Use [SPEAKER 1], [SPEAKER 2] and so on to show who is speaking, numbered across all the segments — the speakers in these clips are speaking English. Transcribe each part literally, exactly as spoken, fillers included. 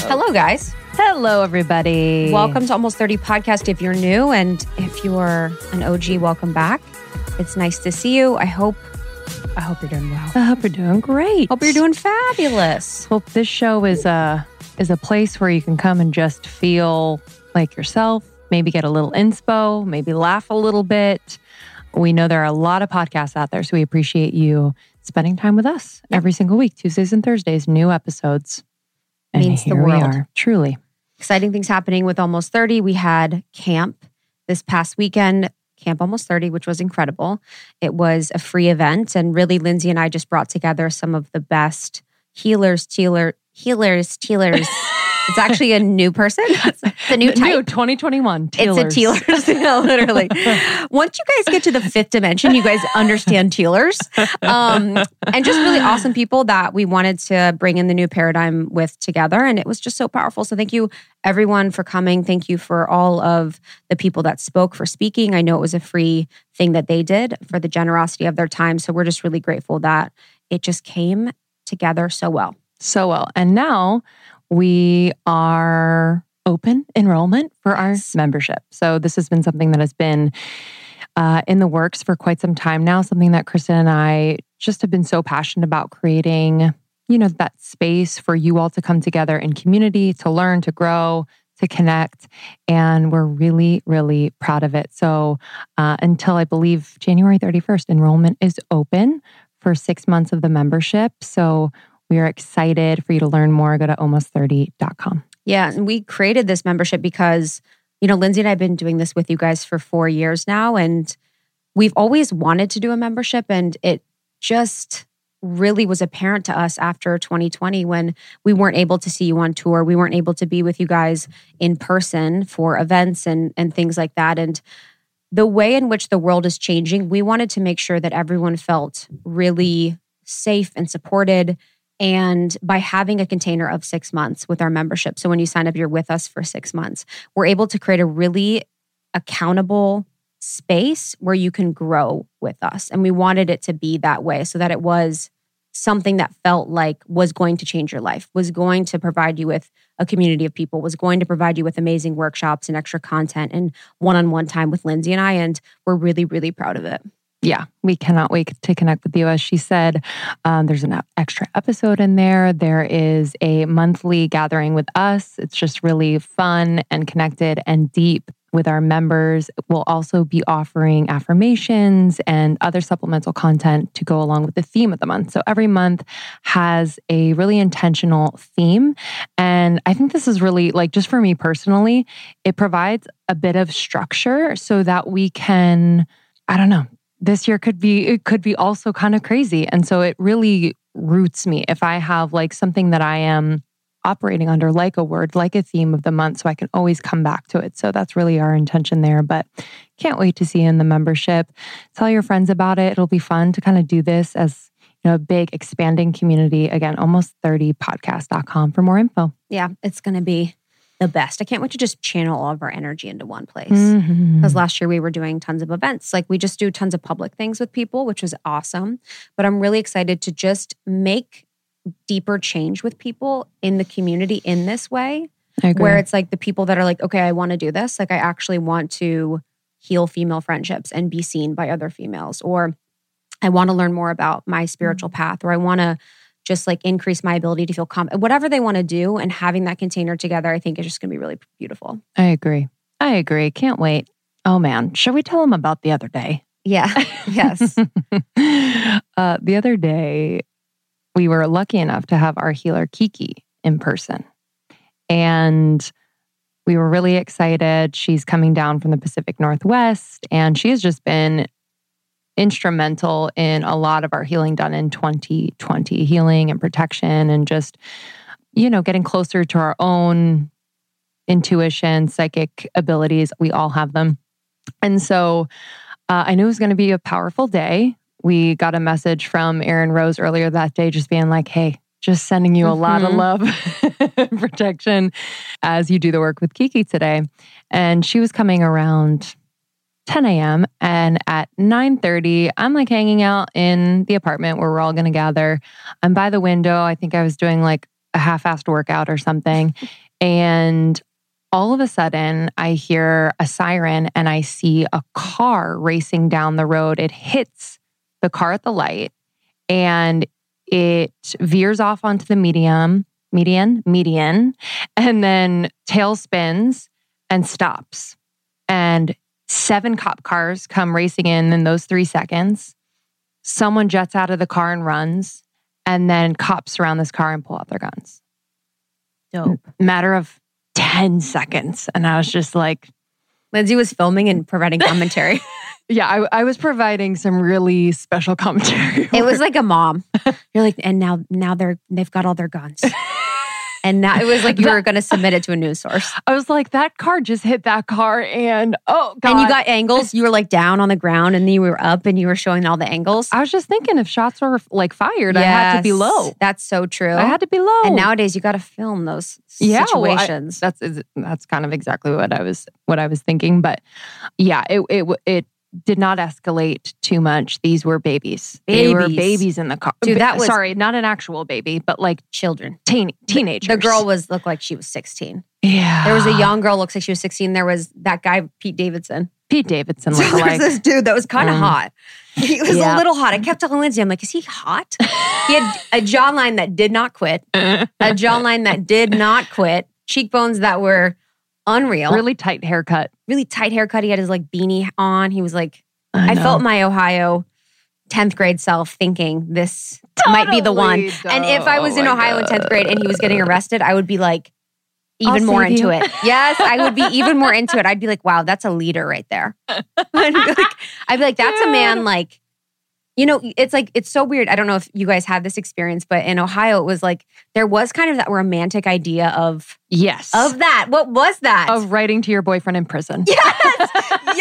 [SPEAKER 1] Hello, guys.
[SPEAKER 2] Hello, everybody.
[SPEAKER 1] Welcome to Almost thirty Podcast if you're new, and if you're an O G, welcome back. It's nice to see you. I hope I hope you're doing well.
[SPEAKER 2] I hope you're doing great.
[SPEAKER 1] Hope you're doing fabulous.
[SPEAKER 2] Hope this show is a, is a place where you can come and just feel like yourself, maybe get a little inspo, maybe laugh a little bit. We know there are a lot of podcasts out there, so we appreciate you spending time with us
[SPEAKER 1] Yep.
[SPEAKER 2] every single week. Tuesdays and Thursdays, new episodes. And
[SPEAKER 1] Means the
[SPEAKER 2] here we
[SPEAKER 1] world.
[SPEAKER 2] are, truly.
[SPEAKER 1] Exciting things happening with Almost thirty. We had camp this past weekend, Camp Almost thirty, which was incredible. It was a free event, and really Lindsay and I just brought together some of the best healers, tealer, healers, tealers. It's actually a new person. It's a new type.
[SPEAKER 2] New twenty twenty-one.
[SPEAKER 1] Tealers. It's a tealers, yeah, literally. Once you guys get to the fifth dimension, you guys understand tealers. Um, and just really awesome people that we wanted to bring in the new paradigm with together. And it was just so powerful. So thank you, everyone, for coming. Thank you for all of the people that spoke for speaking. I know it was a free thing that they did for the generosity of their time. So we're just really grateful that it just came together so well.
[SPEAKER 2] So well. And now we are open enrollment for our
[SPEAKER 1] Yes.
[SPEAKER 2] membership. So this has been something that has been uh, in the works for quite some time now, something that Kristen and I just have been so passionate about creating, you know, that space for you all to come together in community, to learn, to grow, to connect. And we're really, really proud of it. So uh, until I believe January thirty-first, enrollment is open for six months of the membership. So we are excited for you to learn more. Go to almost thirty dot com.
[SPEAKER 1] Yeah, and we created this membership because, you know, Lindsay and I have been doing this with you guys for four years now, and we've always wanted to do a membership, and it just really was apparent to us after twenty twenty when we weren't able to see you on tour. We weren't able to be with you guys in person for events and, and things like that. And the way in which the world is changing, we wanted to make sure that everyone felt really safe and supported. And by having a container of six months with our membership, so when you sign up, you're with us for six months, we're able to create a really accountable space where you can grow with us. And we wanted it to be that way so that it was something that felt like was going to change your life, was going to provide you with a community of people, was going to provide you with amazing workshops and extra content and one-on-one time with Lindsay and I. And we're really, really proud of it.
[SPEAKER 2] Yeah, we cannot wait to connect with you. As she said, um, there's an extra episode in there. There is a monthly gathering with us. It's just really fun and connected and deep with our members. We'll also be offering affirmations and other supplemental content to go along with the theme of the month. So every month has a really intentional theme. And I think this is really, like, just for me personally, it provides a bit of structure so that we can, I don't know, this year could be, it could be also kind of crazy. And so it really roots me if I have like something that I am operating under, like a word, like a theme of the month, so I can always come back to it. So that's really our intention there. But can't wait to see you in the membership. Tell your friends about it. It'll be fun to kind of do this as, you know, a big expanding community. Again, almost thirty podcast dot com for more info.
[SPEAKER 1] Yeah, it's going to be the best. I can't wait to just channel all of our energy into one place.
[SPEAKER 2] Mm-hmm.
[SPEAKER 1] Because last year we were doing tons of events. Like we just do tons of public things with people, which was awesome. But I'm really excited to just make deeper change with people in the community in this way.
[SPEAKER 2] I agree.
[SPEAKER 1] Where it's like the people that are like, okay, I want to do this. Like I actually want to heal female friendships and be seen by other females. Or I want to learn more about my spiritual path. Or I want to just like increase my ability to feel confident, whatever they want to do. And having that container together, I think is just going to be really beautiful.
[SPEAKER 2] I agree. I agree. Can't wait. Oh man, should we tell them about the other day?
[SPEAKER 1] Yeah. Yes.
[SPEAKER 2] uh, the other day, we were lucky enough to have our healer Kiki in person. And we were really excited. She's coming down from the Pacific Northwest, and she has just been instrumental in a lot of our healing done in twenty twenty, healing and protection and just, you know, getting closer to our own intuition, psychic abilities. We all have them. And so uh, I knew it was going to be a powerful day. We got a message from Erin Rose earlier that day just being like, hey, just sending you a mm-hmm. lot of love and protection as you do the work with Kiki today. And she was coming around ten a.m. and at nine thirty, I'm like hanging out in the apartment where we're all going to gather. I'm by the window. I think I was doing like a half-assed workout or something. And all of a sudden, I hear a siren and I see a car racing down the road. It hits the car at the light and it veers off onto the medium, median, median, and then tail spins and stops. And seven cop cars come racing in in those three seconds. Someone jets out of the car and runs. And then cops surround this car and pull out their guns.
[SPEAKER 1] Dope.
[SPEAKER 2] Matter of ten seconds. And I was just like...
[SPEAKER 1] Lindsay was filming and providing commentary.
[SPEAKER 2] Yeah, I, I was providing some really special commentary.
[SPEAKER 1] It was like a mom. You're like, and now now they're, they've got all their guns. And now it was like you
[SPEAKER 2] that,
[SPEAKER 1] were going to submit it to a news source.
[SPEAKER 2] I was like, that car just hit that car and oh God.
[SPEAKER 1] And you got angles. You were like down on the ground and then you were up and you were showing all the angles.
[SPEAKER 2] I was just thinking if shots were like fired, yes, I had to be low.
[SPEAKER 1] That's so true.
[SPEAKER 2] I had to be low.
[SPEAKER 1] And nowadays you got to film those
[SPEAKER 2] yeah,
[SPEAKER 1] situations.
[SPEAKER 2] Well, I, that's that's kind of exactly what I was what I was thinking. But yeah, it it it did not escalate too much. These were babies.
[SPEAKER 1] babies.
[SPEAKER 2] They were babies in the car.
[SPEAKER 1] Dude, that was...
[SPEAKER 2] Sorry, not an actual baby, but like
[SPEAKER 1] children.
[SPEAKER 2] Teen, teenagers.
[SPEAKER 1] The, the girl was looked like she was sixteen.
[SPEAKER 2] Yeah.
[SPEAKER 1] There was a young girl looks like she was sixteen. There was that guy, Pete Davidson.
[SPEAKER 2] Pete Davidson looked
[SPEAKER 1] There was
[SPEAKER 2] like...
[SPEAKER 1] this dude that was kind of um, hot. He was
[SPEAKER 2] yeah.
[SPEAKER 1] a little hot. I kept telling Lindsay, I'm like, is he hot? He had a jawline that did not quit. A jawline that did not quit. Cheekbones that were unreal.
[SPEAKER 2] Really tight haircut.
[SPEAKER 1] Really tight haircut. He had his like beanie on. He was like...
[SPEAKER 2] I,
[SPEAKER 1] I felt my Ohio tenth grade self thinking this
[SPEAKER 2] totally
[SPEAKER 1] might be the one.
[SPEAKER 2] Dope.
[SPEAKER 1] And if I was in
[SPEAKER 2] oh
[SPEAKER 1] Ohio
[SPEAKER 2] God.
[SPEAKER 1] in tenth grade and he was getting arrested, I would be like even
[SPEAKER 2] I'll
[SPEAKER 1] more
[SPEAKER 2] save
[SPEAKER 1] into
[SPEAKER 2] you.
[SPEAKER 1] it. Yes, I would be even more into it. I'd be like, wow, that's a leader right there. I'd, be like, I'd be like, that's
[SPEAKER 2] yeah.
[SPEAKER 1] a man like, you know, it's like, it's so weird. I don't know if you guys had this experience, but in Ohio, it was like, there was kind of that romantic idea of,
[SPEAKER 2] yes,
[SPEAKER 1] of that. What was that?
[SPEAKER 2] Of writing to your boyfriend in prison.
[SPEAKER 1] Yes,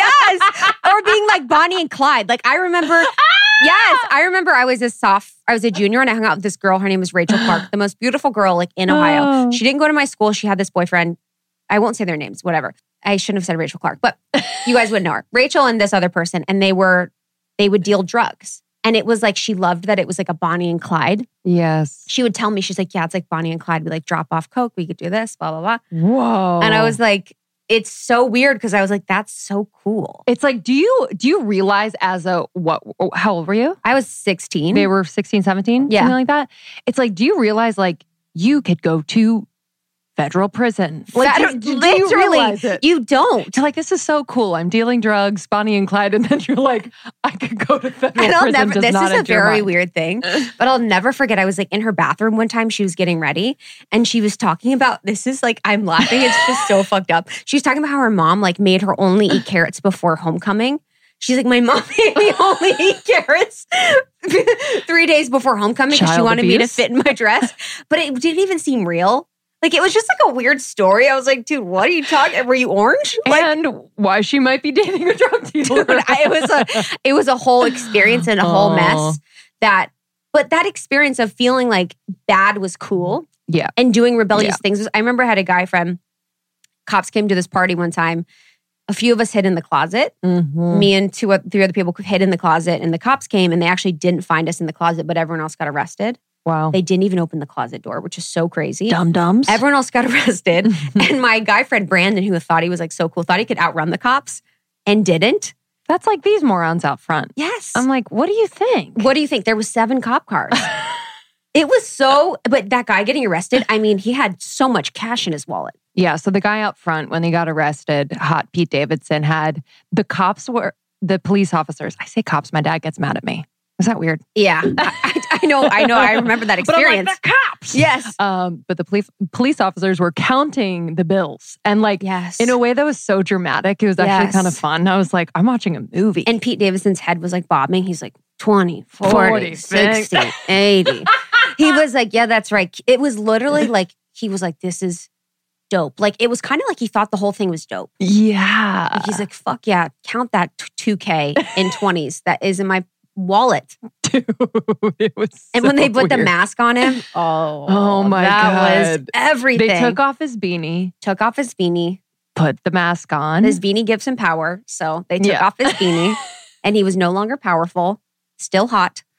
[SPEAKER 1] yes. Or being like Bonnie and Clyde. Like I remember, yes, I remember I was a soft, I was a junior and I hung out with this girl. Her name was Rachel Clark, the most beautiful girl like in Ohio.
[SPEAKER 2] Oh.
[SPEAKER 1] She didn't go to my school. She had this boyfriend. I won't say their names, whatever. I shouldn't have said Rachel Clark, but you guys would know her. Rachel and this other person, and they were, they would deal drugs. And it was like, she loved that it was like a Bonnie and Clyde.
[SPEAKER 2] Yes.
[SPEAKER 1] She would tell me, she's like, yeah, it's like Bonnie and Clyde. We like drop off Coke. We could do this, blah, blah, blah.
[SPEAKER 2] Whoa.
[SPEAKER 1] And I was like, it's so weird because I was like, that's so cool.
[SPEAKER 2] It's like, do you do you realize as a, what, how old were you?
[SPEAKER 1] I was sixteen.
[SPEAKER 2] They were sixteen, seventeen?
[SPEAKER 1] Yeah.
[SPEAKER 2] Something like that? It's like, do you realize like you could go to federal prison? Like,
[SPEAKER 1] Federal,
[SPEAKER 2] do, do you realize it?
[SPEAKER 1] You don't.
[SPEAKER 2] You're like, this is so cool. I'm dealing drugs, Bonnie and Clyde. And then you're like, I could go to federal
[SPEAKER 1] And I'll
[SPEAKER 2] prison.
[SPEAKER 1] never,
[SPEAKER 2] Does
[SPEAKER 1] this
[SPEAKER 2] not
[SPEAKER 1] is a
[SPEAKER 2] enter your
[SPEAKER 1] very
[SPEAKER 2] mind.
[SPEAKER 1] weird thing, but I'll never forget. I was like in her bathroom one time. She was getting ready and she was talking about, this is like, I'm laughing. It's just so fucked up. She was talking about how her mom like made her only eat carrots before homecoming. She's like, my mom made me only eat carrots three days before homecoming because she
[SPEAKER 2] Child
[SPEAKER 1] wanted me to
[SPEAKER 2] abuse?
[SPEAKER 1] fit in my dress. But it didn't even seem real. Like, it was just like a weird story. I was like, dude, what are you talking? Were you orange? Like,
[SPEAKER 2] And why she might be dating a drug dealer.
[SPEAKER 1] dude, I, it was a, it was a whole experience and a whole
[SPEAKER 2] Aw.
[SPEAKER 1] mess that, but that experience of feeling like bad was cool.
[SPEAKER 2] Yeah.
[SPEAKER 1] And doing rebellious
[SPEAKER 2] Yeah.
[SPEAKER 1] things. I remember I had a guy friend, cops came to this party one time. A few of us hid in the closet.
[SPEAKER 2] Mm-hmm.
[SPEAKER 1] Me and two, three other people hid in the closet and the cops came and they actually didn't find us in the closet, but everyone else got arrested.
[SPEAKER 2] Wow.
[SPEAKER 1] They didn't even open the closet door, which is so crazy.
[SPEAKER 2] Dum-dums.
[SPEAKER 1] Everyone else got arrested. And my guy friend, Brandon, who thought he was like so cool, thought he could outrun the cops and didn't.
[SPEAKER 2] That's like these morons out front.
[SPEAKER 1] Yes.
[SPEAKER 2] I'm like, what do you think?
[SPEAKER 1] What do you think? There was seven cop cars. It was so, but that guy getting arrested, I mean, he had so much cash in his wallet.
[SPEAKER 2] Yeah. So the guy out front, when he got arrested, hot Pete Davidson, had the cops were, the police officers. I say cops, my dad gets mad at me. Is that weird?
[SPEAKER 1] Yeah. I, I know, I know. I remember that experience.
[SPEAKER 2] But I'm like, the cops.
[SPEAKER 1] Yes.
[SPEAKER 2] Um, but the police police officers were counting the bills. And like,
[SPEAKER 1] Yes.
[SPEAKER 2] in a way that was so dramatic. It was actually
[SPEAKER 1] Yes.
[SPEAKER 2] kind of fun. I was like, I'm watching a movie.
[SPEAKER 1] And Pete Davidson's head was like bobbing. He's like twenty, forty,
[SPEAKER 2] forty,
[SPEAKER 1] sixty, eighty. He was like, yeah, that's right. It was literally like, he was like, this is dope. Like, it was kind of like he thought the whole thing was dope.
[SPEAKER 2] yeah.
[SPEAKER 1] Like, he's like, fuck yeah, count that two K in twenties that is in my wallet.
[SPEAKER 2] Dude, it was
[SPEAKER 1] And
[SPEAKER 2] so
[SPEAKER 1] when they put the
[SPEAKER 2] weird.
[SPEAKER 1] mask on him, oh,
[SPEAKER 2] Oh my
[SPEAKER 1] that was
[SPEAKER 2] God.
[SPEAKER 1] everything.
[SPEAKER 2] They took off his beanie,
[SPEAKER 1] took off his beanie.
[SPEAKER 2] put the mask on.
[SPEAKER 1] His beanie gives him power. So they took
[SPEAKER 2] Yeah.
[SPEAKER 1] off his beanie and he was no longer powerful, still hot.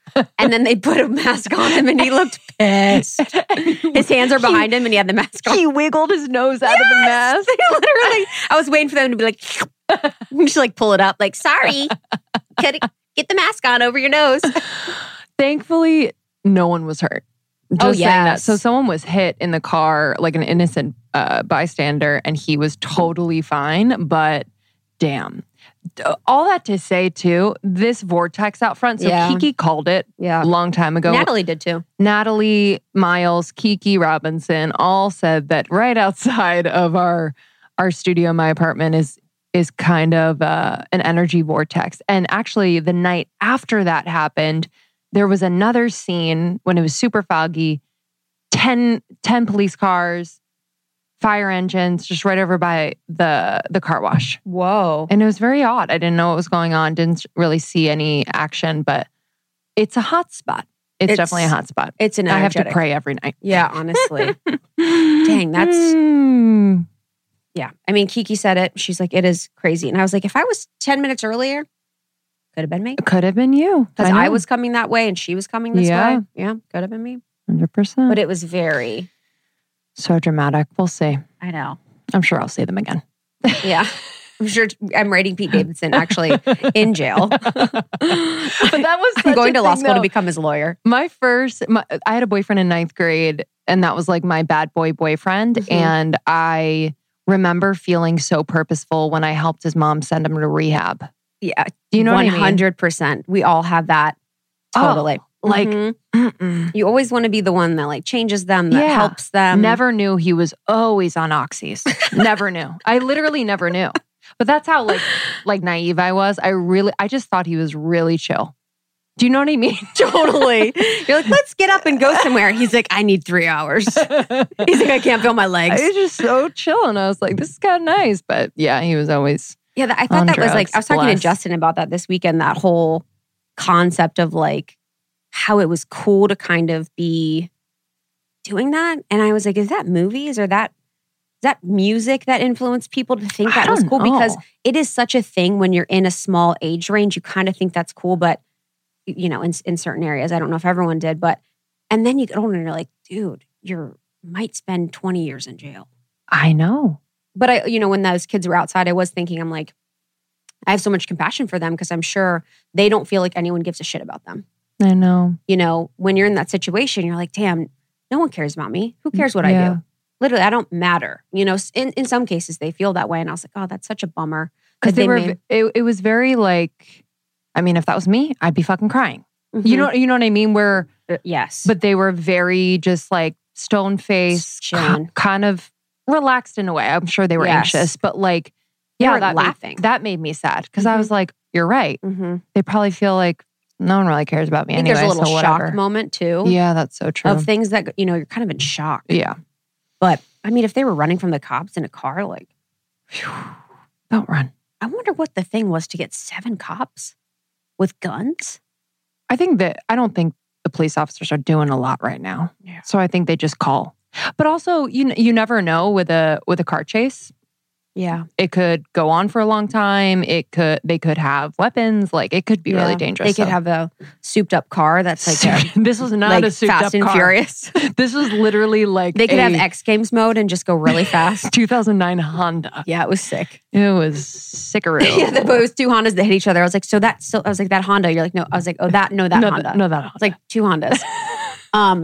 [SPEAKER 1] And then they put a mask on him and he looked pissed. His hands are behind him and he had the mask on.
[SPEAKER 2] He wiggled his nose out yes! of the mask.
[SPEAKER 1] Literally. I was waiting for them to be like, just like pull it up. Like, sorry. Get the mask on over your nose.
[SPEAKER 2] Thankfully, no one was hurt. Just
[SPEAKER 1] oh,
[SPEAKER 2] saying
[SPEAKER 1] yes.
[SPEAKER 2] that. So someone was hit in the car, like an innocent uh, bystander, and he was totally fine. But damn. All that to say, too, this vortex out front. So yeah. Kiki called it yeah. a long time ago.
[SPEAKER 1] Natalie did, too.
[SPEAKER 2] Natalie, Miles, Kiki Robinson all said that right outside of our our studio, my apartment, is is kind of uh, an energy vortex. And actually, the night after that happened, there was another scene when it was super foggy, ten, ten police cars, fire engines, just right over by the the car wash.
[SPEAKER 1] Whoa.
[SPEAKER 2] And it was very odd. I didn't know what was going on, didn't really see any action, but it's a hot spot. It's, it's definitely a hot spot.
[SPEAKER 1] It's an
[SPEAKER 2] energetic. I have to pray every night.
[SPEAKER 1] Yeah, honestly. Dang, that's...
[SPEAKER 2] Mm.
[SPEAKER 1] Yeah. I mean, Kiki said it. She's like, it is crazy. And I was like, if I was ten minutes earlier, could have been me.
[SPEAKER 2] Could have been you.
[SPEAKER 1] Because I, I was coming that way and she was coming this
[SPEAKER 2] yeah.
[SPEAKER 1] way. Yeah, could have been me.
[SPEAKER 2] one hundred percent.
[SPEAKER 1] But it was very...
[SPEAKER 2] So dramatic. We'll see.
[SPEAKER 1] I know.
[SPEAKER 2] I'm sure I'll see them again.
[SPEAKER 1] Yeah. I'm sure I'm writing Pete Davidson actually in jail. But
[SPEAKER 2] that was
[SPEAKER 1] I'm going to law school
[SPEAKER 2] though.
[SPEAKER 1] to become his lawyer.
[SPEAKER 2] My first, my, I had a boyfriend in ninth grade and that was like my bad boy boyfriend. Mm-hmm. And I remember feeling so purposeful when I helped his mom send him to rehab.
[SPEAKER 1] Yeah.
[SPEAKER 2] Do you know
[SPEAKER 1] one
[SPEAKER 2] what I mean?
[SPEAKER 1] one hundred percent. We all have that. Totally.
[SPEAKER 2] Oh. Like,
[SPEAKER 1] mm-hmm. You always want to be the one that like changes them, that
[SPEAKER 2] yeah.
[SPEAKER 1] helps them.
[SPEAKER 2] Never knew he was always on oxys. Never knew. I literally never knew. But that's how like like naive I was. I really, I just thought he was really chill. Do you know what I mean?
[SPEAKER 1] Totally. You're like, let's get up and go somewhere. He's like, I need three hours. He's like, I can't feel my legs.
[SPEAKER 2] I was just so chill. And I was like, this is kind of nice. But yeah, he was always
[SPEAKER 1] Yeah, I thought that
[SPEAKER 2] drugs,
[SPEAKER 1] was like, I was talking
[SPEAKER 2] bless.
[SPEAKER 1] to Justin about that this weekend, that whole concept of like, how it was cool to kind of be doing that. And I was like, is that movies or that is that music that influenced people to think that was cool?
[SPEAKER 2] Know.
[SPEAKER 1] Because it is such a thing when you're in a small age range, you kind of think that's cool. But, you know, in, in certain areas, I don't know if everyone did, but, and then you get older and you're like, dude, you might spend twenty years in jail.
[SPEAKER 2] I know.
[SPEAKER 1] But I, you know, when those kids were outside, I was thinking, I'm like, I have so much compassion for them because I'm sure they don't feel like anyone gives a shit about them.
[SPEAKER 2] I know.
[SPEAKER 1] You know, when you're in that situation, you're like, damn, no one cares about me. Who cares what
[SPEAKER 2] yeah.
[SPEAKER 1] I do? Literally, I don't matter. You know, in, in some cases, they feel that way. And I was like, oh, that's such a bummer.
[SPEAKER 2] Because they, they were,
[SPEAKER 1] made...
[SPEAKER 2] it, it was very like, I mean, if that was me, I'd be fucking crying. Mm-hmm. You know, you know what I mean? Where,
[SPEAKER 1] uh, yes.
[SPEAKER 2] But they were very just like stone-faced, ca- kind of relaxed in a way. I'm sure they were yes. anxious, but like,
[SPEAKER 1] they
[SPEAKER 2] yeah, that
[SPEAKER 1] laughing.
[SPEAKER 2] Made, that made me sad. Because mm-hmm. I was like, you're right.
[SPEAKER 1] Mm-hmm.
[SPEAKER 2] They probably feel like, no one really cares about me
[SPEAKER 1] I think
[SPEAKER 2] anyway.
[SPEAKER 1] There's a little
[SPEAKER 2] so
[SPEAKER 1] shock
[SPEAKER 2] whatever.
[SPEAKER 1] moment too.
[SPEAKER 2] Yeah, that's so true.
[SPEAKER 1] Of things that, you know, you're kind of in shock.
[SPEAKER 2] Yeah.
[SPEAKER 1] But I mean, if they were running from the cops in a car, like,
[SPEAKER 2] whew, don't run.
[SPEAKER 1] I wonder what the thing was to get seven cops with guns.
[SPEAKER 2] I think that, I don't think the police officers are doing a lot right now.
[SPEAKER 1] Yeah.
[SPEAKER 2] So I think they just call. But also, you you never know with a with a car chase.
[SPEAKER 1] Yeah.
[SPEAKER 2] It could go on for a long time. It could, they could have weapons. Like it could be yeah. really dangerous.
[SPEAKER 1] They could
[SPEAKER 2] so.
[SPEAKER 1] have a souped up car that's like a,
[SPEAKER 2] this was not
[SPEAKER 1] like
[SPEAKER 2] a souped
[SPEAKER 1] Fast
[SPEAKER 2] up
[SPEAKER 1] and
[SPEAKER 2] car.
[SPEAKER 1] Furious.
[SPEAKER 2] This was literally like
[SPEAKER 1] they could
[SPEAKER 2] a
[SPEAKER 1] have X Games mode and just go really fast.
[SPEAKER 2] two thousand nine Honda.
[SPEAKER 1] Yeah, it was sick.
[SPEAKER 2] It was sickaroo.
[SPEAKER 1] Yeah, but it was two Hondas that hit each other. I was like, so that's so I was like, that Honda. You're like, no. I was like, oh, that no, that
[SPEAKER 2] no,
[SPEAKER 1] Honda.
[SPEAKER 2] No, that Honda.
[SPEAKER 1] It's like two Hondas. um.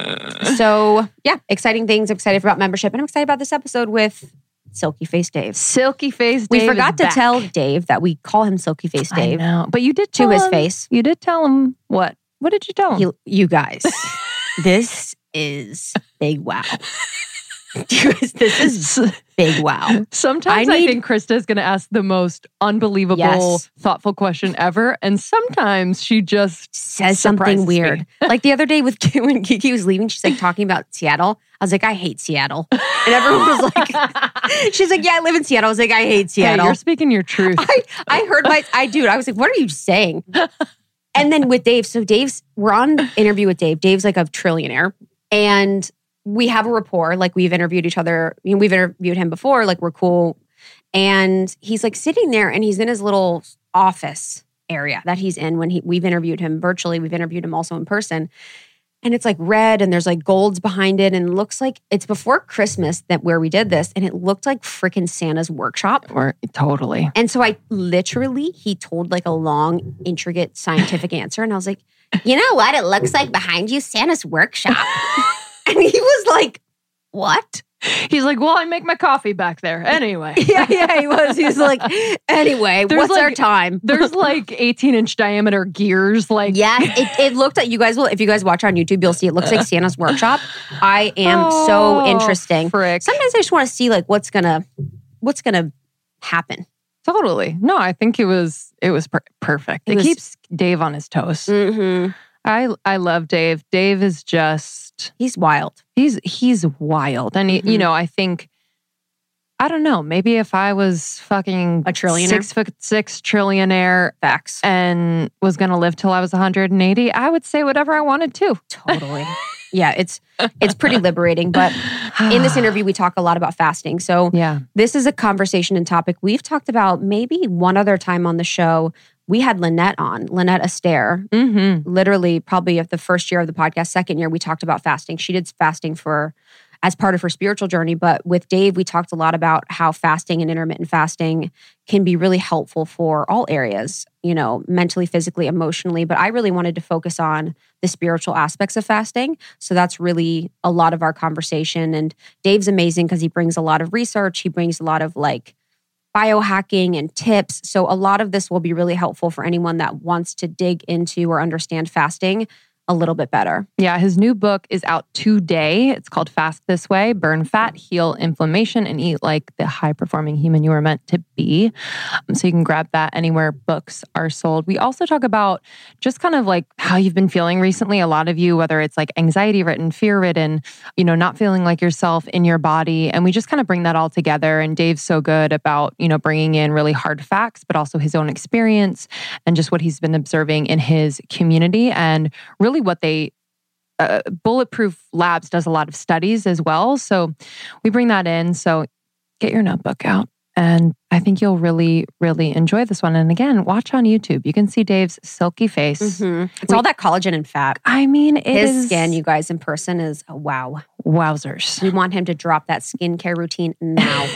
[SPEAKER 1] So yeah, exciting things. I'm excited about membership, and I'm excited about this episode with Silky Face Dave.
[SPEAKER 2] Silky Face Dave.
[SPEAKER 1] We forgot to
[SPEAKER 2] back.
[SPEAKER 1] tell Dave that we call him Silky Face Dave.
[SPEAKER 2] I know, but you did
[SPEAKER 1] to
[SPEAKER 2] tell
[SPEAKER 1] his
[SPEAKER 2] him,
[SPEAKER 1] face.
[SPEAKER 2] You did tell him what? What did you tell him?
[SPEAKER 1] He, you guys, this is big wow. This is big wow.
[SPEAKER 2] Sometimes I,
[SPEAKER 1] I, need,
[SPEAKER 2] I think Krista is going to ask the most unbelievable,
[SPEAKER 1] yes.
[SPEAKER 2] thoughtful question ever. And sometimes she just
[SPEAKER 1] says something weird. Like the other day with when Kiki was leaving, she's like talking about Seattle. I was like, I hate Seattle. And everyone was like, she's like, yeah, I live in Seattle. I was like, I hate Seattle.
[SPEAKER 2] Hey, you're speaking your truth.
[SPEAKER 1] I, I heard my, I do. I was like, what are you saying? And then with Dave, so Dave's, we're on interview with Dave. Dave's like a trillionaire. And we have a rapport, like we've interviewed each other. You know, we've interviewed him before, like we're cool. And he's like sitting there and he's in his little office area that he's in when he, we've interviewed him virtually. We've interviewed him also in person. And it's like red and there's like golds behind it. And it looks like it's before Christmas that where we did this. And it looked like freaking Santa's workshop.
[SPEAKER 2] Or totally.
[SPEAKER 1] And so I literally, he told like a long, intricate scientific answer. And I was like, you know what? It looks like behind you, Santa's workshop. And he was like, what?
[SPEAKER 2] He's like, well, I make my coffee back there. Anyway.
[SPEAKER 1] yeah, yeah, he was. He was like, anyway, there's what's
[SPEAKER 2] like,
[SPEAKER 1] our time?
[SPEAKER 2] There's like eighteen inch diameter gears. Like,
[SPEAKER 1] yeah, it, it looked at you guys will, if you guys watch on YouTube, you'll see it looks like Santa's workshop. I am
[SPEAKER 2] oh,
[SPEAKER 1] so interesting.
[SPEAKER 2] Frick.
[SPEAKER 1] Sometimes I just want to see like what's gonna, what's gonna happen.
[SPEAKER 2] Totally. No, I think it was, it was per- perfect. It, it was, keeps Dave on his toes.
[SPEAKER 1] Mm-hmm.
[SPEAKER 2] I I love Dave. Dave is just
[SPEAKER 1] he's wild.
[SPEAKER 2] He's he's wild, and
[SPEAKER 1] Mm-hmm.
[SPEAKER 2] he, you know, I think I don't know. Maybe if I was fucking
[SPEAKER 1] a trillionaire,
[SPEAKER 2] six foot six trillionaire,
[SPEAKER 1] facts,
[SPEAKER 2] and was going to live till I was one hundred eighty, I would say whatever I wanted to.
[SPEAKER 1] Totally. Yeah, it's it's pretty liberating. But in this interview, we talk a lot about fasting. So
[SPEAKER 2] yeah,
[SPEAKER 1] this is a conversation and topic we've talked about maybe one other time on the show. We had Lynette on, Lynette Astaire.
[SPEAKER 2] Mm-hmm.
[SPEAKER 1] Literally, probably of the first year of the podcast, second year, we talked about fasting. She did fasting for as part of her spiritual journey. But with Dave, we talked a lot about how fasting and intermittent fasting can be really helpful for all areas, you know, mentally, physically, emotionally. But I really wanted to focus on the spiritual aspects of fasting. So that's really a lot of our conversation. And Dave's amazing because he brings a lot of research. He brings a lot of like biohacking and tips. So a lot of this will be really helpful for anyone that wants to dig into or understand fasting a little bit better.
[SPEAKER 2] Yeah, his new book is out today. It's called Fast This Way, Burn Fat, Heal Inflammation, and Eat Like the High-Performing Human You Were Meant to Be. Um, so you can grab that anywhere books are sold. We also talk about just kind of like how you've been feeling recently. A lot of you, whether it's like anxiety-ridden, fear-ridden, you know, not feeling like yourself in your body. And we just kind of bring that all together. And Dave's so good about, you know, bringing in really hard facts, but also his own experience and just what he's been observing in his community and really what they, uh, Bulletproof Labs does a lot of studies as well. So we bring that in. So get your notebook out. And I think you'll really, really enjoy this one. And again, watch on YouTube. You can see Dave's silky face.
[SPEAKER 1] Mm-hmm. It's we, all that collagen and fat.
[SPEAKER 2] I mean, it
[SPEAKER 1] his
[SPEAKER 2] is,
[SPEAKER 1] skin, you guys, in person is a wow.
[SPEAKER 2] Wowzers.
[SPEAKER 1] We want him to drop that skincare routine now.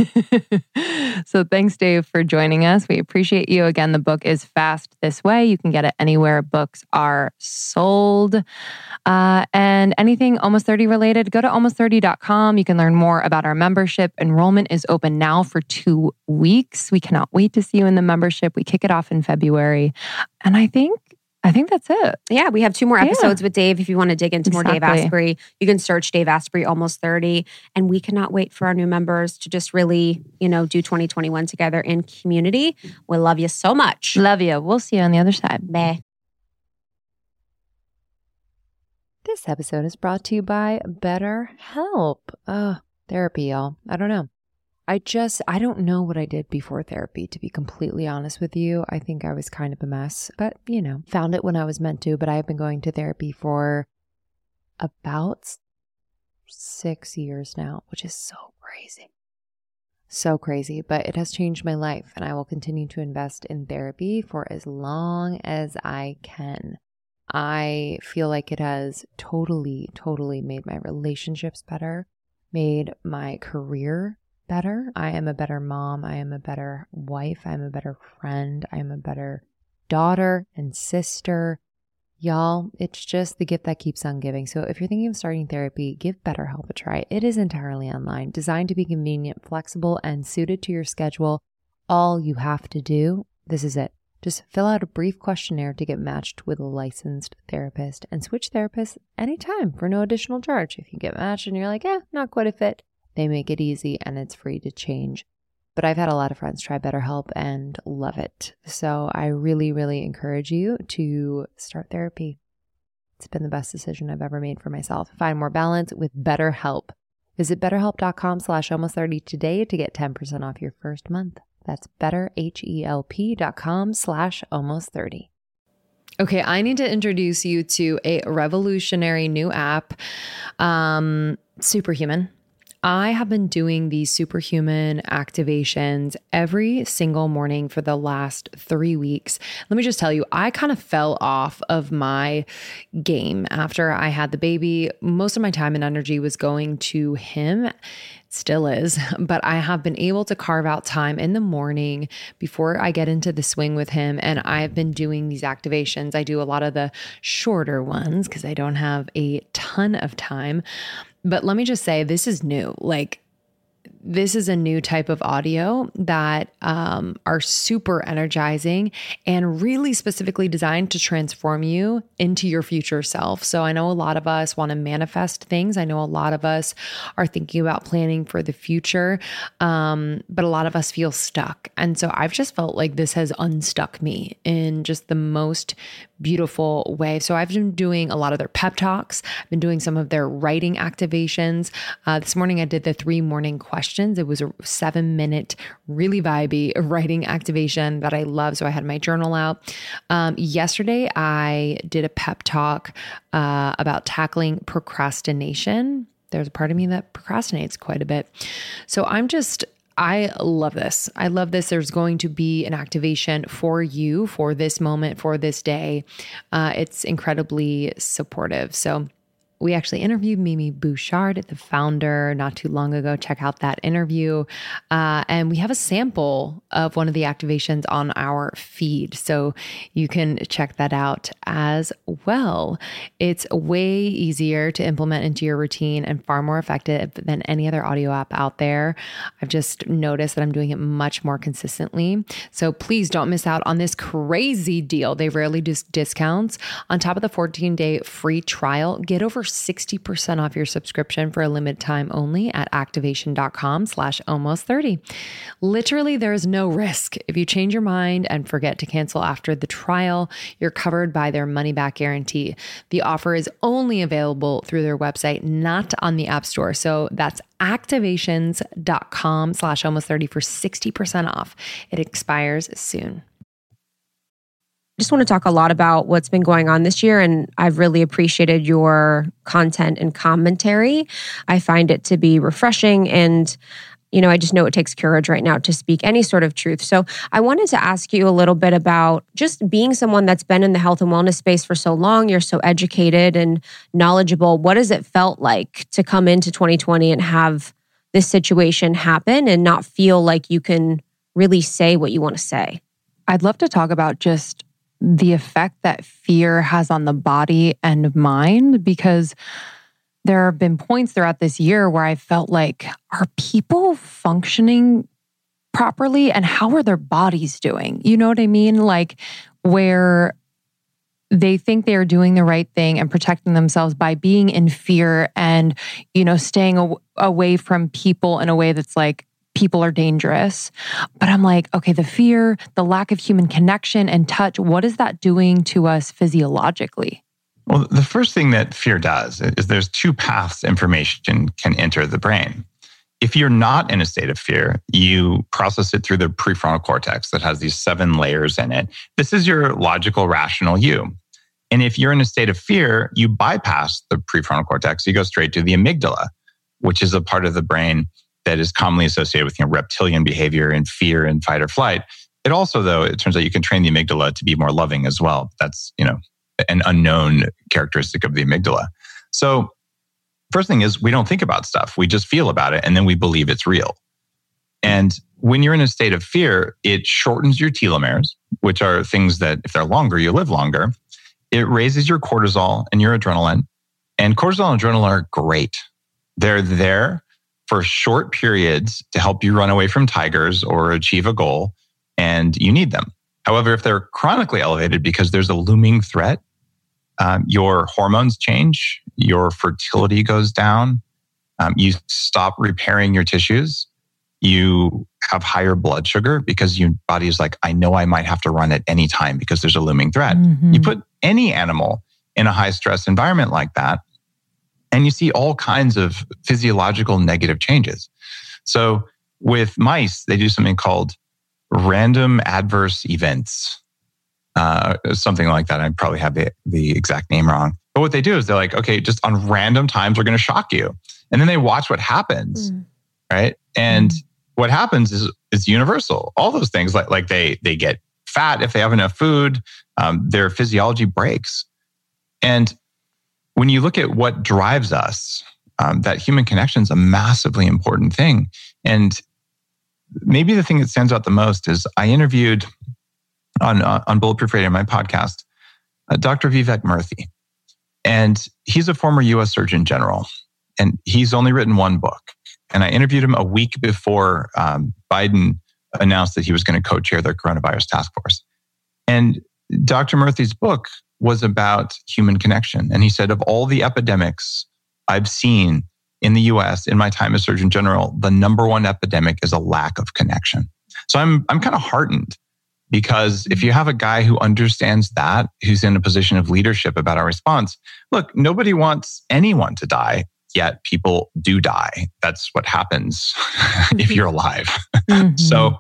[SPEAKER 2] So thanks, Dave, for joining us. We appreciate you. Again, the book is Fast This Way. You can get it anywhere books are sold. Uh, and anything Almost thirty related, go to almost thirty dot com. You can learn more about our membership. Enrollment is open now for two weeks. We cannot wait to see you in the membership. We kick it off in February. And I think I think that's it.
[SPEAKER 1] Yeah, we have two more episodes yeah. with Dave. If you want to dig into
[SPEAKER 2] exactly.
[SPEAKER 1] more Dave Asprey, you can search Dave Asprey Almost thirty. And we cannot wait for our new members to just really, you know, do twenty twenty-one together in community. We love you so much.
[SPEAKER 2] Love you. We'll see you on the other side.
[SPEAKER 1] Bye.
[SPEAKER 3] This episode is brought to you by BetterHelp. Uh, therapy, y'all. I don't know. I just, I don't know what I did before therapy, to be completely honest with you. I think I was kind of a mess, but you know, found it when I was meant to. But I've been going to therapy for about six years now, which is so crazy. So crazy, but it has changed my life, and I will continue to invest in therapy for as long as I can. I feel like it has totally, totally made my relationships better, made my career better. I am a better mom. I am a better wife. I'm a better friend. I'm a better daughter and sister. Y'all, it's just the gift that keeps on giving. So if you're thinking of starting therapy, give BetterHelp a try. It is entirely online, designed to be convenient, flexible, and suited to your schedule. All you have to do, this is it. Just fill out a brief questionnaire to get matched with a licensed therapist and switch therapists anytime for no additional charge. If you get matched and you're like, eh, not quite a fit, they make it easy and it's free to change. But I've had a lot of friends try BetterHelp and love it. So I really, really encourage you to start therapy. It's been the best decision I've ever made for myself. Find more balance with BetterHelp. Visit betterhelp.com slash almost 30 today to get ten percent off your first month. That's betterhelp.com slash almost 30. Okay, I need to introduce you to a revolutionary new app, um, Superhuman. I have been doing these superhuman activations every single morning for the last three weeks. Let me just tell you, I kind of fell off of my game after I had the baby. Most of my time and energy was going to him. Still is, but I have been able to carve out time in the morning before I get into the swing with him. And I've been doing these activations. I do a lot of the shorter ones because I don't have a ton of time. But let me just say, this is new. Like, this is a new type of audio that um, are super energizing and really specifically designed to transform you into your future self. So I know a lot of us want to manifest things. I know a lot of us are thinking about planning for the future, um, but a lot of us feel stuck. And so I've just felt like this has unstuck me in just the most beautiful way. So I've been doing a lot of their pep talks. I've been doing some of their writing activations. Uh, this morning I did the three morning questions. It was a seven minute, really vibey writing activation that I love. So I had my journal out. Um, yesterday I did a pep talk uh, about tackling procrastination. There's a part of me that procrastinates quite a bit. So I'm just I love this. I love this. There's going to be an activation for you for this moment, for this day. Uh, it's incredibly supportive. So we actually interviewed Mimi Bouchard, the founder, not too long ago. Check out that interview. Uh, and we have a sample of one of the activations on our feed. So you can check that out as well. It's way easier to implement into your routine and far more effective than any other audio app out there. I've just noticed that I'm doing it much more consistently. So please don't miss out on this crazy deal. They rarely do discounts. On top of the fourteen day free trial, get over sixty percent off your subscription for a limited time only at activation.com slash almost 30. Literally, there is no risk. If you change your mind and forget to cancel after the trial, you're covered by their money back guarantee. The offer is only available through their website, not on the App Store. So that's activations.com slash almost 30 for sixty percent off. It expires soon.
[SPEAKER 1] Just want to talk a lot about what's been going on this year, and I've really appreciated your content and commentary. I find it to be refreshing, and you know, I just know it takes courage right now to speak any sort of truth. So I wanted to ask you a little bit about just being someone that's been in the health and wellness space for so long. You're so educated and knowledgeable. What has it felt like to come into twenty twenty and have this situation happen and not feel like you can really say what you want to say?
[SPEAKER 2] I'd love to talk about just the effect that fear has on the body and mind, because there have been points throughout this year where I felt like, are people functioning properly and how are their bodies doing? You know what I mean? Like where they think they're doing the right thing and protecting themselves by being in fear and, you know, staying aw- away from people in a way that's like, people are dangerous. But I'm like, okay, the fear, the lack of human connection and touch, what is that doing to us physiologically?
[SPEAKER 4] Well, the first thing that fear does is there's two paths information can enter the brain. If you're not in a state of fear, you process it through the prefrontal cortex that has these seven layers in it. This is your logical, rational you. And if you're in a state of fear, you bypass the prefrontal cortex. You go straight to the amygdala, which is a part of the brain that is commonly associated with, you know, reptilian behavior and fear and fight or flight. It also, though, it turns out you can train the amygdala to be more loving as well. That's, you know, an unknown characteristic of the amygdala. So first thing is we don't think about stuff. We just feel about it and then we believe it's real. And when you're in a state of fear, it shortens your telomeres, which are things that if they're longer, you live longer. It raises your cortisol and your adrenaline. And cortisol and adrenaline are great. They're there for short periods to help you run away from tigers or achieve a goal, and you need them. However, if they're chronically elevated because there's a looming threat, um, your hormones change, your fertility goes down, um, you stop repairing your tissues, you have higher blood sugar because your body is like, I know I might have to run at any time because there's a looming threat. Mm-hmm. You put any animal in a high stress environment like that, and you see all kinds of physiological negative changes. So with mice, they do something called random adverse events, uh, something like that. I probably have the, the exact name wrong. But But what they do is they're like, okay, just on random times, we're going to shock you. And then they watch what happens, mm. right? And mm. what happens is is universal. All those things, like like they they get fat if they have enough food, um, their physiology breaks. And when you look at what drives us, um, that human connection is a massively important thing. And maybe the thing that stands out the most is I interviewed on uh, on Bulletproof Radio, my podcast, uh, Doctor Vivek Murthy. And he's a former U S Surgeon General. And he's only written one book. And I interviewed him a week before um, Biden announced that he was going to co-chair their coronavirus task force. And Doctor Murthy's book was about human connection. And he said, of all the epidemics I've seen in the U S in my time as Surgeon General, the number one epidemic is a lack of connection. So I'm I'm kind of heartened, because if you have a guy who understands that, who's in a position of leadership about our response, look, nobody wants anyone to die, yet people do die. That's what happens if you're alive. Mm-hmm. So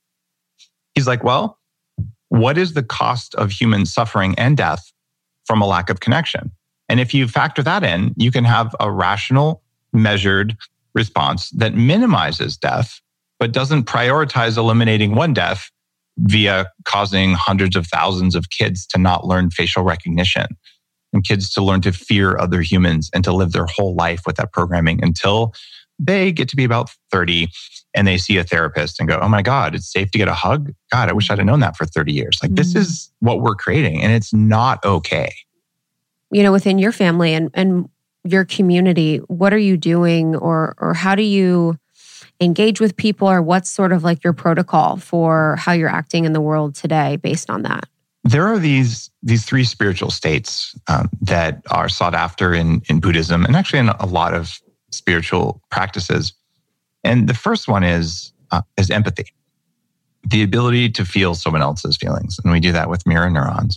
[SPEAKER 4] he's like, well, what is the cost of human suffering and death from a lack of connection? And if you factor that in, you can have a rational, measured response that minimizes death, but doesn't prioritize eliminating one death via causing hundreds of thousands of kids to not learn facial recognition and kids to learn to fear other humans and to live their whole life with that programming until they get to be about thirty and they see a therapist and go, oh my God, it's safe to get a hug? God, I wish I'd have known that for thirty years. Like, mm-hmm. This is what we're creating, and it's not okay.
[SPEAKER 1] You know, within your family and, and your community, what are you doing, or or how do you engage with people, or what's sort of like your protocol for how you're acting in the world today based on that?
[SPEAKER 4] There are these these three spiritual states um, that are sought after in, in Buddhism, and actually in a lot of spiritual practices. And the first one is uh, is empathy, the ability to feel someone else's feelings. And we do that with mirror neurons.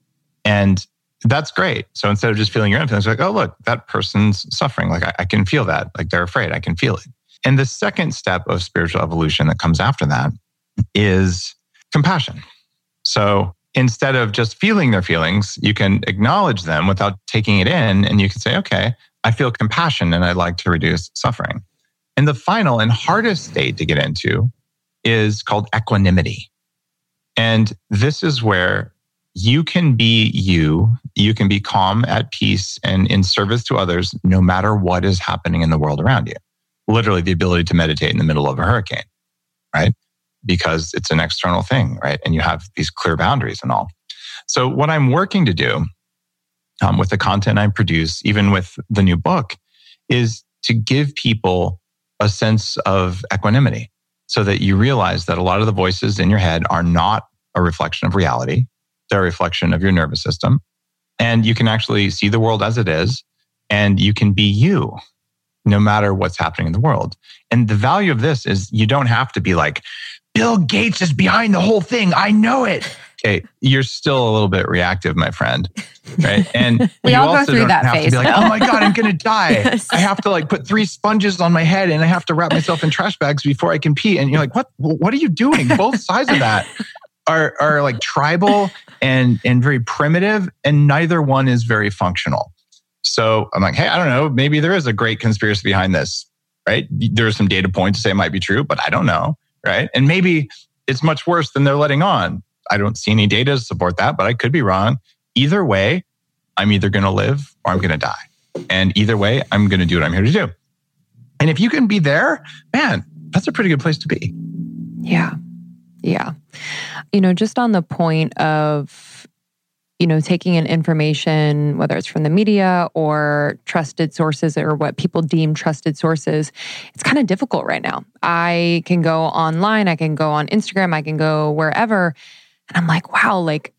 [SPEAKER 4] And that's great. So instead of just feeling your own feelings, like, oh, look, that person's suffering. Like, I, I can feel that. Like, they're afraid. I can feel it. And the second step of spiritual evolution that comes after that is compassion. So instead of just feeling their feelings, you can acknowledge them without taking it in. And you can say, okay, I feel compassion and I'd like to reduce suffering. And the final and hardest state to get into is called equanimity. And this is where you can be you, you can be calm, at peace, and in service to others, no matter what is happening in the world around you. Literally the ability to meditate in the middle of a hurricane, right? Because it's an external thing, right? And you have these clear boundaries and all. So what I'm working to do um, with the content I produce, even with the new book, is to give people a sense of equanimity so that you realize that a lot of the voices in your head are not a reflection of reality. They're a reflection of your nervous system. And you can actually see the world as it is, and you can be you, no matter what's happening in the world. And the value of this is you don't have to be like, Bill Gates is behind the whole thing. I know it. Okay, you're still a little bit reactive, my friend, right? And
[SPEAKER 1] we
[SPEAKER 4] you
[SPEAKER 1] all
[SPEAKER 4] also
[SPEAKER 1] go through
[SPEAKER 4] don't
[SPEAKER 1] that
[SPEAKER 4] have
[SPEAKER 1] phase.
[SPEAKER 4] to be like, oh my God, I'm going to die.
[SPEAKER 1] Yes.
[SPEAKER 4] I have to like put three sponges on my head and I have to wrap myself in trash bags before I can pee. And you're like, what? What are you doing? Both sides of that are are like tribal and and very primitive, and neither one is very functional. So I'm like, hey, I don't know. Maybe there is a great conspiracy behind this, right? There are some data points to say it might be true, but I don't know, right? And maybe it's much worse than they're letting on. I don't see any data to support that, but I could be wrong. Either way, I'm either going to live or I'm going to die. And either way, I'm going to do what I'm here to do. And if you can be there, man, that's a pretty good place to be.
[SPEAKER 2] Yeah. Yeah. You know, just on the point of, you know, taking in information, whether it's from the media or trusted sources or what people deem trusted sources, it's kind of difficult right now. I can go online, I can go on Instagram, I can go wherever. And I'm like, wow, like,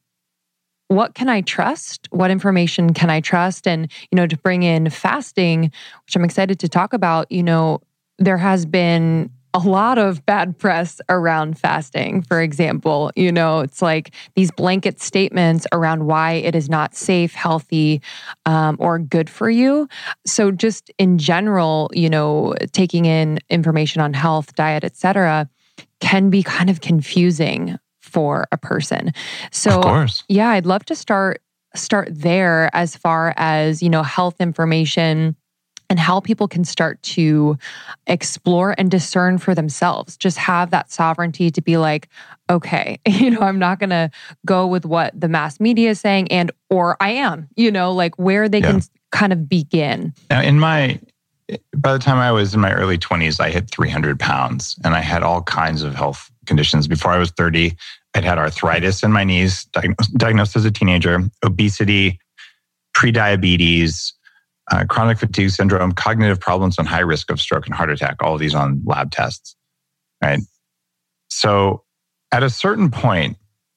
[SPEAKER 2] what can I trust? What information can I trust? And, you know, to bring in fasting, which I'm excited to talk about, you know, there has been a lot of bad press around fasting, for example. You know, it's like these blanket statements around why it is not safe, healthy, um, or good for you. So just in general, you know, taking in information on health, diet, et cetera, can be kind of confusing for a person. So
[SPEAKER 4] of course.
[SPEAKER 2] Yeah, I'd love to start start there as far as, you know, health information and how people can start to explore and discern for themselves. Just have that sovereignty to be like, okay, you know, I'm not going to go with what the mass media is saying, and or I am, you know, like where they yeah. can kind of begin.
[SPEAKER 4] Now, in my, by the time I was in my early twenties, I hit three hundred pounds and I had all kinds of health conditions. Before I was thirty, I'd had arthritis in my knees, diagnosed, diagnosed as a teenager, obesity, prediabetes, Uh, chronic fatigue syndrome, cognitive problems, and high risk of stroke and heart attack, all of these on lab tests, right? So at a certain point,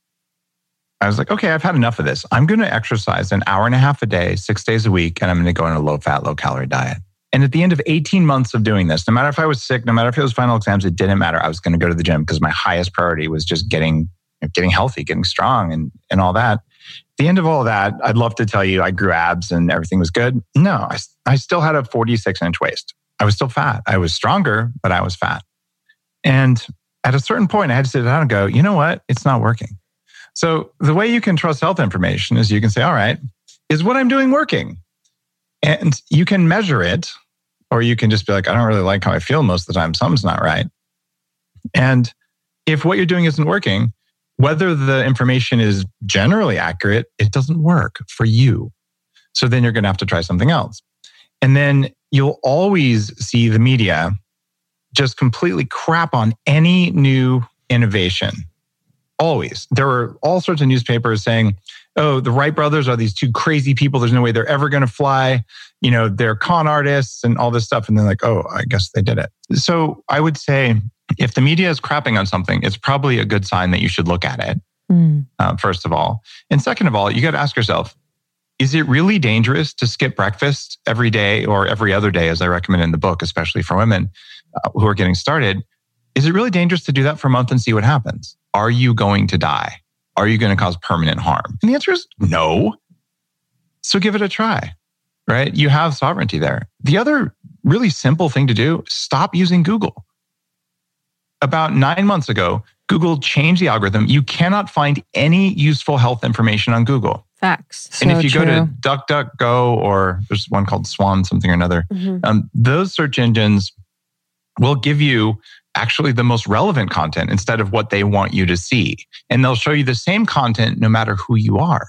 [SPEAKER 4] I was like, okay, I've had enough of this. I'm going to exercise an hour and a half a day, six days a week, and I'm going to go on a low-fat, low-calorie diet. And at the end of eighteen months of doing this, no matter if I was sick, no matter if it was final exams, it didn't matter. I was going to go to the gym because my highest priority was just getting, you know, getting healthy, getting strong, and, and all that. At the end of all that, I'd love to tell you I grew abs and everything was good. No, I, I still had a forty-six inch waist. I was still fat. I was stronger, but I was fat. And at a certain point, I had to sit down and go, you know what? It's not working. So the way you can trust health information is you can say, all right, is what I'm doing working? And you can measure it, or you can just be like, I don't really like how I feel most of the time. Something's not right. And if what you're doing isn't working, whether the information is generally accurate, it doesn't work for you. So then you're going to have to try something else. And then you'll always see the media just completely crap on any new innovation. Always. There are all sorts of newspapers saying, oh, the Wright brothers are these two crazy people. There's no way they're ever going to fly. You know, they're con artists and all this stuff. And they're like, oh, I guess they did it. So I would say, if the media is crapping on something, it's probably a good sign that you should look at it, mm. uh, first of all. And second of all, you got to ask yourself, is it really dangerous to skip breakfast every day or every other day, as I recommend in the book, especially for women uh, who are getting started? Is it really dangerous to do that for a month and see what happens? Are you going to die? Are you going to cause permanent harm? And the answer is no. So give it a try, right? You have sovereignty there. The other really simple thing to do, stop using Google. About nine months ago, Google changed the algorithm. You cannot find any useful health information on Google.
[SPEAKER 1] Facts.
[SPEAKER 2] So
[SPEAKER 4] and if you
[SPEAKER 2] true.
[SPEAKER 4] go to DuckDuckGo, or there's one called Swan something or another, mm-hmm. um, those search engines will give you actually the most relevant content instead of what they want you to see. And they'll show you the same content no matter who you are.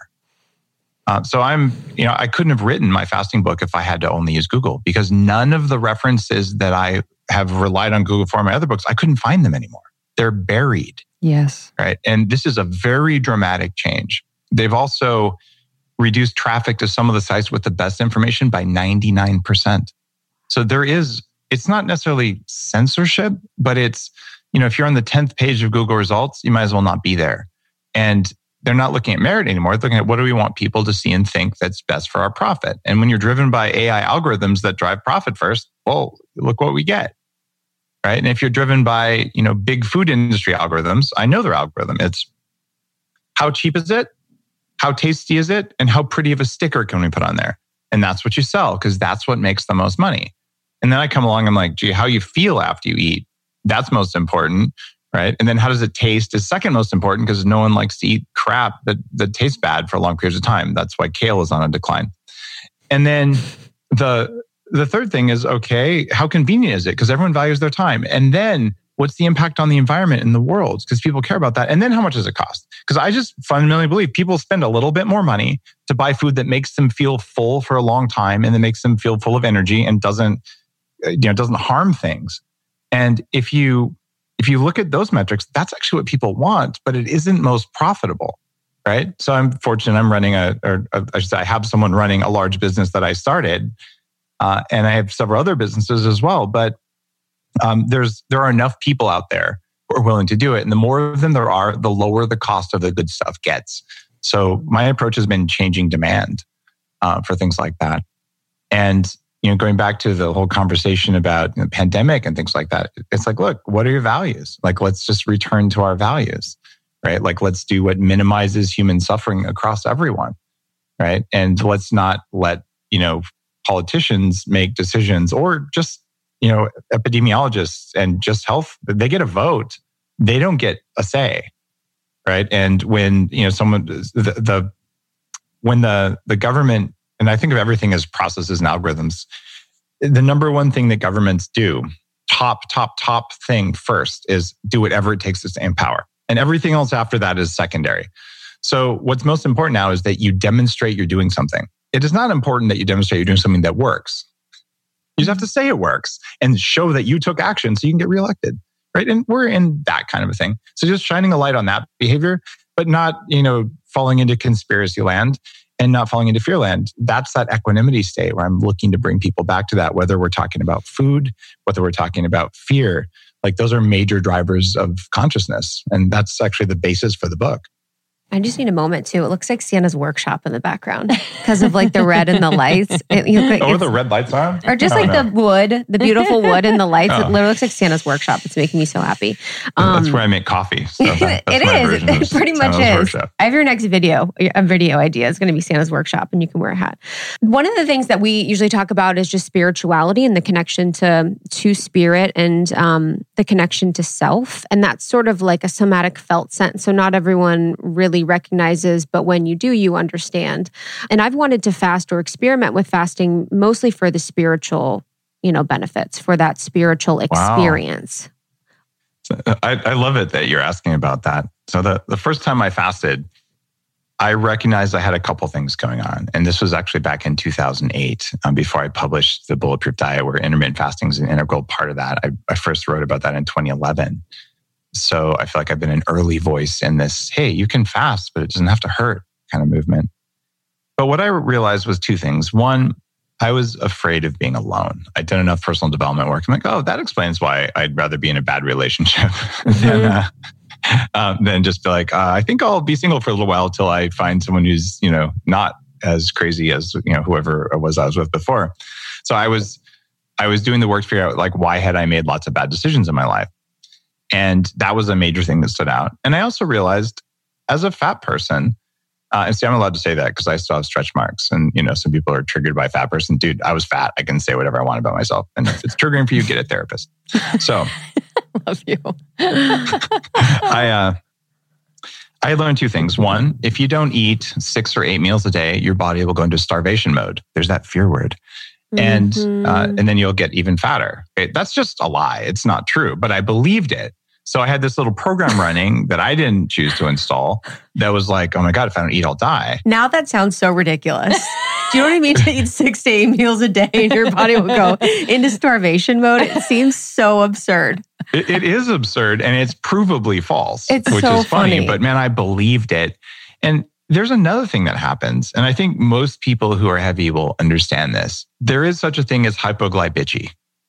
[SPEAKER 4] Uh, so I'm, you know, I couldn't have written my fasting book if I had to only use Google, because none of the references that I have relied on Google for in my other books, I couldn't find them anymore. They're buried.
[SPEAKER 2] Yes.
[SPEAKER 4] Right. And this is a very dramatic change. They've also reduced traffic to some of the sites with the best information by ninety-nine percent. So there is, it's not necessarily censorship, but it's, you know, if you're on the tenth page of Google results, you might as well not be there. And they're not looking at merit anymore. They're looking at what do we want people to see and think that's best for our profit. And when you're driven by A I algorithms that drive profit first, well, look what we get, right? And if you're driven by, you know, big food industry algorithms, I know their algorithm. It's how cheap is it? How tasty is it? And how pretty of a sticker can we put on there? And that's what you sell, because that's what makes the most money. And then I come along, I'm like, gee, how you feel after you eat, that's most important. Right. And then how does it taste is second most important, because no one likes to eat crap that, that tastes bad for long periods of time. That's why kale is on a decline. And then the the third thing is, okay, how convenient is it? Because everyone values their time. And then what's the impact on the environment in the world? Because people care about that. And then how much does it cost? Because I just fundamentally believe people spend a little bit more money to buy food that makes them feel full for a long time and that makes them feel full of energy and doesn't, you know, doesn't harm things. And if you If you look at those metrics, that's actually what people want, but it isn't most profitable, right? So I'm fortunate I'm running a, or I should say I have someone running a large business that I started, uh, and I have several other businesses as well. But um, there's there are enough people out there who are willing to do it. And the more of them there are, the lower the cost of the good stuff gets. So my approach has been changing demand uh, for things like that. And you know, going back to the whole conversation about you know, pandemic and things like that, it's like, look, what are your values? Like, let's just return to our values, right? Like, let's do what minimizes human suffering across everyone, right? And let's not let, you know, politicians make decisions, or just, you know, epidemiologists and just health, they get a vote. They don't get a say, right? And when, you know, someone, the, the when the, the government, and I think of everything as processes and algorithms, the number one thing that governments do, top, top, top thing first is do whatever it takes to stay in power. And everything else after that is secondary. So what's most important now is that you demonstrate you're doing something. It is not important that you demonstrate you're doing something that works. You just have to say it works and show that you took action so you can get reelected, right? And we're in that kind of a thing. So just shining a light on that behavior, but not, you know, falling into conspiracy land and not falling into fear land. That's that equanimity state where I'm looking to bring people back to that, whether we're talking about food, whether we're talking about fear. Like those are major drivers of consciousness. And that's actually the basis for the book.
[SPEAKER 1] I just need a moment too. It looks like Sienna's workshop in the background because of like the red and the lights. It, you know, like
[SPEAKER 4] oh, the red lights on?
[SPEAKER 1] Or just like the wood, the beautiful wood and the lights. Oh. It literally looks like Sienna's workshop. It's making me so happy.
[SPEAKER 4] Um, that's where I make coffee. So that,
[SPEAKER 1] it is. It pretty much Sienna's is. Workshop. I have your next video, a video idea. It's going to be Sienna's workshop and you can wear a hat. One of the things that we usually talk about is just spirituality and the connection to, to spirit and um, the connection to self. And that's sort of like a somatic felt sense. So not everyone really recognizes, but when you do, you understand. And I've wanted to fast or experiment with fasting mostly for the spiritual, you know, benefits, for that spiritual experience.
[SPEAKER 4] Wow. I, I love it that you're asking about that. So the, the first time I fasted, I recognized I had a couple things going on. And this was actually back in two thousand eight, um, before I published The Bulletproof Diet, where intermittent fasting is an integral part of that. I, I first wrote about that in twenty eleven. So I feel like I've been an early voice in this, hey, you can fast, but it doesn't have to hurt kind of movement. But what I realized was two things. One, I was afraid of being alone. I'd done enough personal development work. I'm like, oh, that explains why I'd rather be in a bad relationship than, uh, um, than just be like, uh, I think I'll be single for a little while till I find someone who's, you know, not as crazy as, you know, whoever it was I was with before. So I was, I was doing the work to figure out like, why had I made lots of bad decisions in my life? And that was a major thing that stood out. And I also realized as a fat person, uh, and see, I'm allowed to say that because I still have stretch marks. And, you know, some people are triggered by fat person. Dude, I was fat. I can say whatever I want about myself. And if it's triggering for you, get a therapist. So.
[SPEAKER 2] Love you.
[SPEAKER 4] I, uh, I learned two things. One, if you don't eat six or eight meals a day, your body will go into starvation mode. There's that fear word. And mm-hmm. uh, and then you'll get even fatter. Okay? That's just a lie. It's not true, but I believed it. So I had this little program running that I didn't choose to install that was like, oh my God, if I don't eat, I'll die.
[SPEAKER 1] Now that sounds so ridiculous. Do you know what I mean? To eat six to eight meals a day and your body will go into starvation mode. It seems so absurd.
[SPEAKER 4] It, it is absurd and it's provably false,
[SPEAKER 1] it's
[SPEAKER 4] which
[SPEAKER 1] so
[SPEAKER 4] is funny,
[SPEAKER 1] funny.
[SPEAKER 4] But man, I believed it. And there's another thing that happens. And I think most people who are heavy will understand this. There is such a thing as hypoglycemia,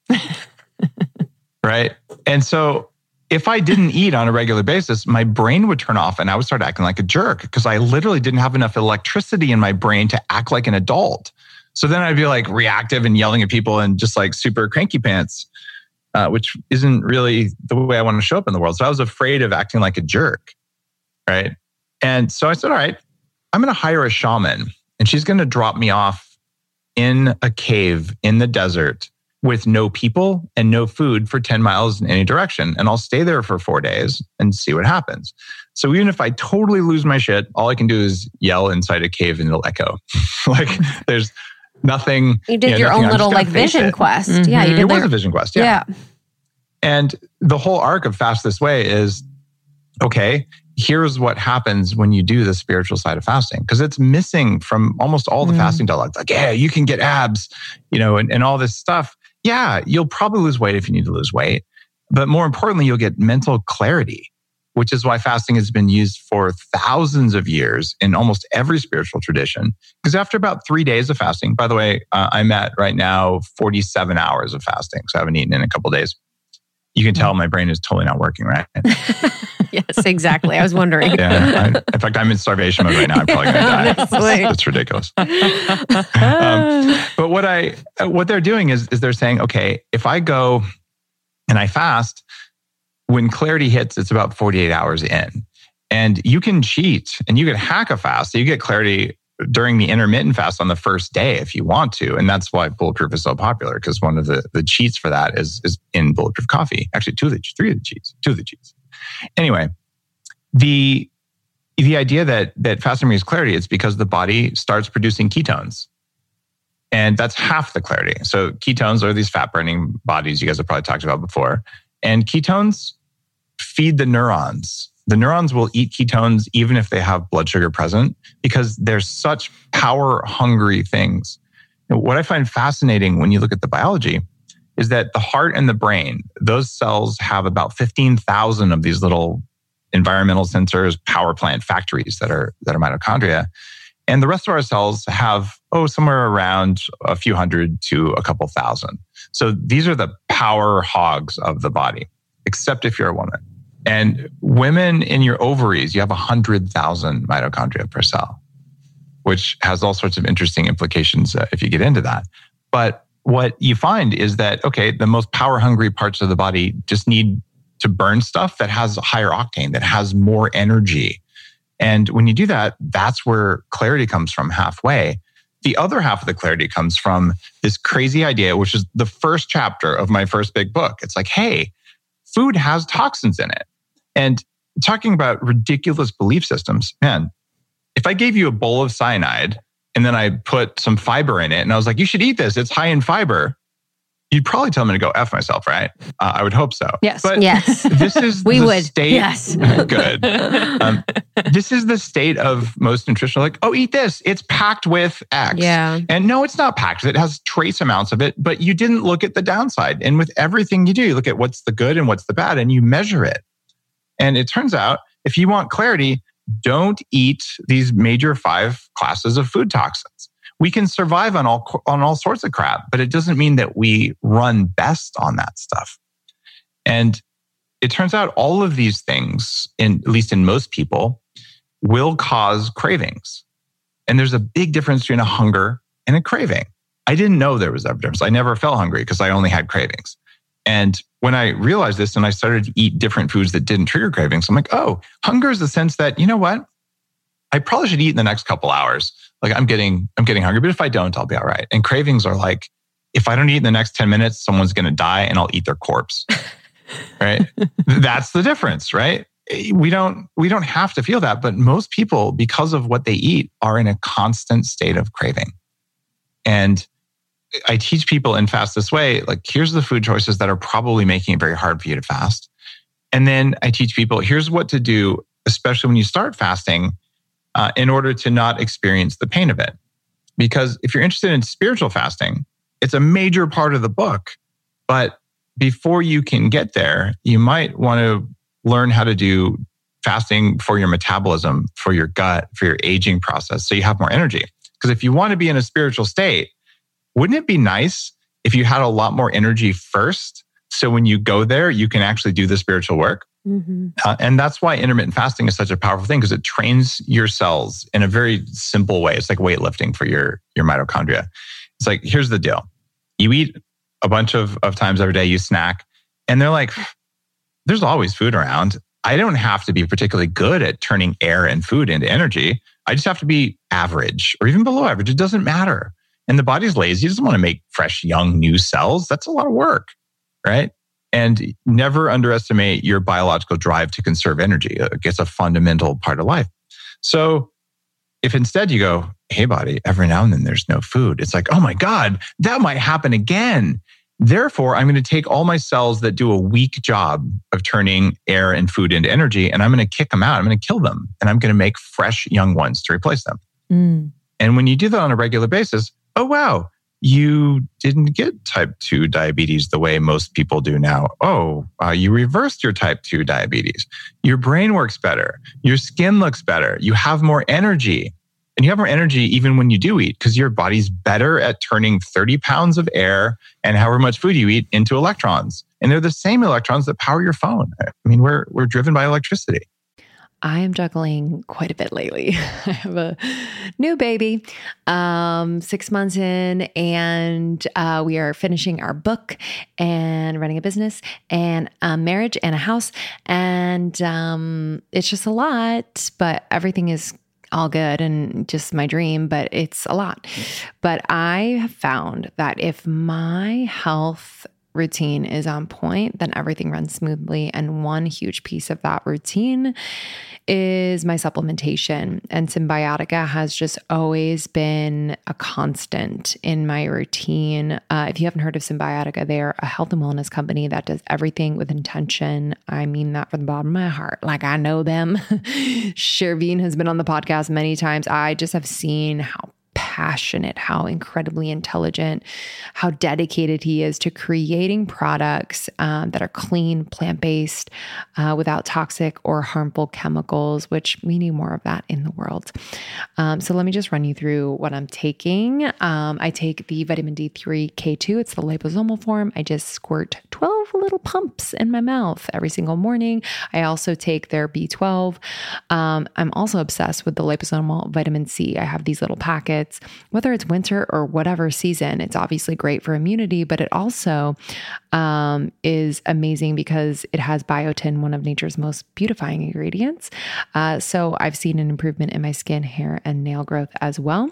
[SPEAKER 4] right? And so if I didn't eat on a regular basis, my brain would turn off and I would start acting like a jerk because I literally didn't have enough electricity in my brain to act like an adult. So then I'd be like reactive and yelling at people and just like super cranky pants, uh, which isn't really the way I want to show up in the world. So I was afraid of acting like a jerk, right? And so I said, all right, I'm going to hire a shaman and she's going to drop me off in a cave in the desert with no people and no food for ten miles in any direction. And I'll stay there for four days and see what happens. So even if I totally lose my shit, all I can do is yell inside a cave and it'll echo. Like there's nothing.
[SPEAKER 1] You did
[SPEAKER 4] you know,
[SPEAKER 1] your
[SPEAKER 4] nothing,
[SPEAKER 1] own little like vision
[SPEAKER 4] it.
[SPEAKER 1] quest.
[SPEAKER 2] Mm-hmm.
[SPEAKER 1] Yeah, you did.
[SPEAKER 4] It
[SPEAKER 1] their...
[SPEAKER 4] was a vision quest. Yeah.
[SPEAKER 1] yeah.
[SPEAKER 4] And the whole arc of Fast This Way is, okay, here's what happens when you do the spiritual side of fasting. Because it's missing from almost all the mm. fasting dialogues. Like, yeah, you can get abs, you know, and, and all this stuff. Yeah, you'll probably lose weight if you need to lose weight. But more importantly, you'll get mental clarity, which is why fasting has been used for thousands of years in almost every spiritual tradition. Because after about three days of fasting, by the way, uh, I'm at right now forty-seven hours of fasting. So I haven't eaten in a couple of days. You can tell my brain is totally not working, right?
[SPEAKER 1] Yes, exactly. I was wondering.
[SPEAKER 4] Yeah, I, in fact, I'm in starvation mode right now. I'm probably going to die. It's, it's ridiculous. um, but what I, what they're doing is, is they're saying, okay, if I go and I fast, when clarity hits, it's about forty-eight hours in, and you can cheat and you can hack a fast. So you get clarity during the intermittent fast on the first day if you want to. And that's why Bulletproof is so popular, because one of the, the cheats for that is, is in Bulletproof coffee. Actually, two of the, three of the cheats, two of the cheats. Anyway, the the idea that that fasting brings clarity is because the body starts producing ketones. And that's half the clarity. So ketones are these fat burning bodies you guys have probably talked about before. And ketones feed the neurons. The neurons will eat ketones even if they have blood sugar present because they're such power hungry things. And what I find fascinating when you look at the biology is that the heart and the brain, those cells have about fifteen thousand of these little environmental sensors, power plant factories that are that are mitochondria. And the rest of our cells have, oh, somewhere around a few hundred to a couple thousand. So these are the power hogs of the body, except if you're a woman. And women in your ovaries, you have one hundred thousand mitochondria per cell, which has all sorts of interesting implications uh, if you get into that. But what you find is that, okay, the most power hungry parts of the body just need to burn stuff that has higher octane, that has more energy. And when you do that, that's where clarity comes from halfway. The other half of the clarity comes from this crazy idea, which is the first chapter of my first big book. It's like, hey, food has toxins in it. And talking about ridiculous belief systems, man, if I gave you a bowl of cyanide and then I put some fiber in it and I was like, you should eat this, it's high in fiber, you'd probably tell me to go F myself, right? Uh, I would hope so.
[SPEAKER 1] Yes.
[SPEAKER 4] But
[SPEAKER 1] yes.
[SPEAKER 4] This is
[SPEAKER 1] we
[SPEAKER 4] the
[SPEAKER 1] would.
[SPEAKER 4] state.
[SPEAKER 1] Yes.
[SPEAKER 4] Good. Um, this is the state of most nutrition. Like, oh, eat this. It's packed with X.
[SPEAKER 1] Yeah.
[SPEAKER 4] And no, it's not packed. It has trace amounts of it, but you didn't look at the downside. And with everything you do, you look at what's the good and what's the bad, and you measure it. And it turns out, if you want clarity, don't eat these major five classes of food toxins. We can survive on all on all sorts of crap, but it doesn't mean that we run best on that stuff. And it turns out all of these things, in, at least in most people, will cause cravings. And there's a big difference between a hunger and a craving. I didn't know there was a difference. I never felt hungry because I only had cravings. And when I realized this and I started to eat different foods that didn't trigger cravings, I'm like, oh, hunger is the sense that, you know what? I probably should eat in the next couple hours. Like I'm getting, I'm getting hungry, but if I don't, I'll be all right. And cravings are like, if I don't eat in the next ten minutes, someone's going to die and I'll eat their corpse. Right? That's the difference, right? We don't, we don't have to feel that, but most people, because of what they eat, are in a constant state of craving. And I teach people in Fast This Way, like, here's the food choices that are probably making it very hard for you to fast. And then I teach people, here's what to do, especially when you start fasting, uh, in order to not experience the pain of it. Because if you're interested in spiritual fasting, it's a major part of the book. But before you can get there, you might want to learn how to do fasting for your metabolism, for your gut, for your aging process, so you have more energy. Because if you want to be in a spiritual state, wouldn't it be nice if you had a lot more energy first? So when you go there, you can actually do the spiritual work. Mm-hmm. Uh, and that's why intermittent fasting is such a powerful thing, because it trains your cells in a very simple way. It's like weightlifting for your, your mitochondria. It's like, here's the deal. You eat a bunch of, of times every day, you snack, and they're like, there's always food around. I don't have to be particularly good at turning air and food into energy. I just have to be average or even below average. It doesn't matter. And the body's lazy. It doesn't want to make fresh, young, new cells. That's a lot of work, right? And never underestimate your biological drive to conserve energy. It's a fundamental part of life. So if instead you go, hey, body, every now and then there's no food, it's like, oh my God, that might happen again. Therefore, I'm going to take all my cells that do a weak job of turning air and food into energy, and I'm going to kick them out. I'm going to kill them, and I'm going to make fresh, young ones to replace them. Mm. And when you do that on a regular basis, oh, wow, you didn't get type two diabetes the way most people do now. Oh, uh, you reversed your type two diabetes. Your brain works better. Your skin looks better. You have more energy. And you have more energy even when you do eat, because your body's better at turning thirty pounds of air and however much food you eat into electrons. And they're the same electrons that power your phone. I mean, we're we're driven by electricity.
[SPEAKER 3] I am juggling quite a bit lately. I have a new baby, um, six months in, and uh, we are finishing our book and running a business and a marriage and a house. And um, it's just a lot, but everything is all good and just my dream, but it's a lot. But I have found that if my health routine is on point, then everything runs smoothly. And one huge piece of that routine is my supplementation. And Cymbiotika has just always been a constant in my routine. Uh, if you haven't heard of Cymbiotika, they are a health and wellness company that does everything with intention. I mean that from the bottom of my heart. Like, I know them. Shervin has been on the podcast many times. I just have seen how passionate, how incredibly intelligent, how dedicated he is to creating products um, that are clean, plant-based, uh, without toxic or harmful chemicals, which we need more of that in the world. Um, so let me just run you through what I'm taking. Um, I take the vitamin D three K two. It's the liposomal form. I just squirt twelve little pumps in my mouth every single morning. I also take their B twelve. Um, I'm also obsessed with the liposomal vitamin C. I have these little packets. Whether it's winter or whatever season, it's obviously great for immunity, but it also um, is amazing because it has biotin, one of nature's most beautifying ingredients. Uh, so I've seen an improvement in my skin, hair, and nail growth as well.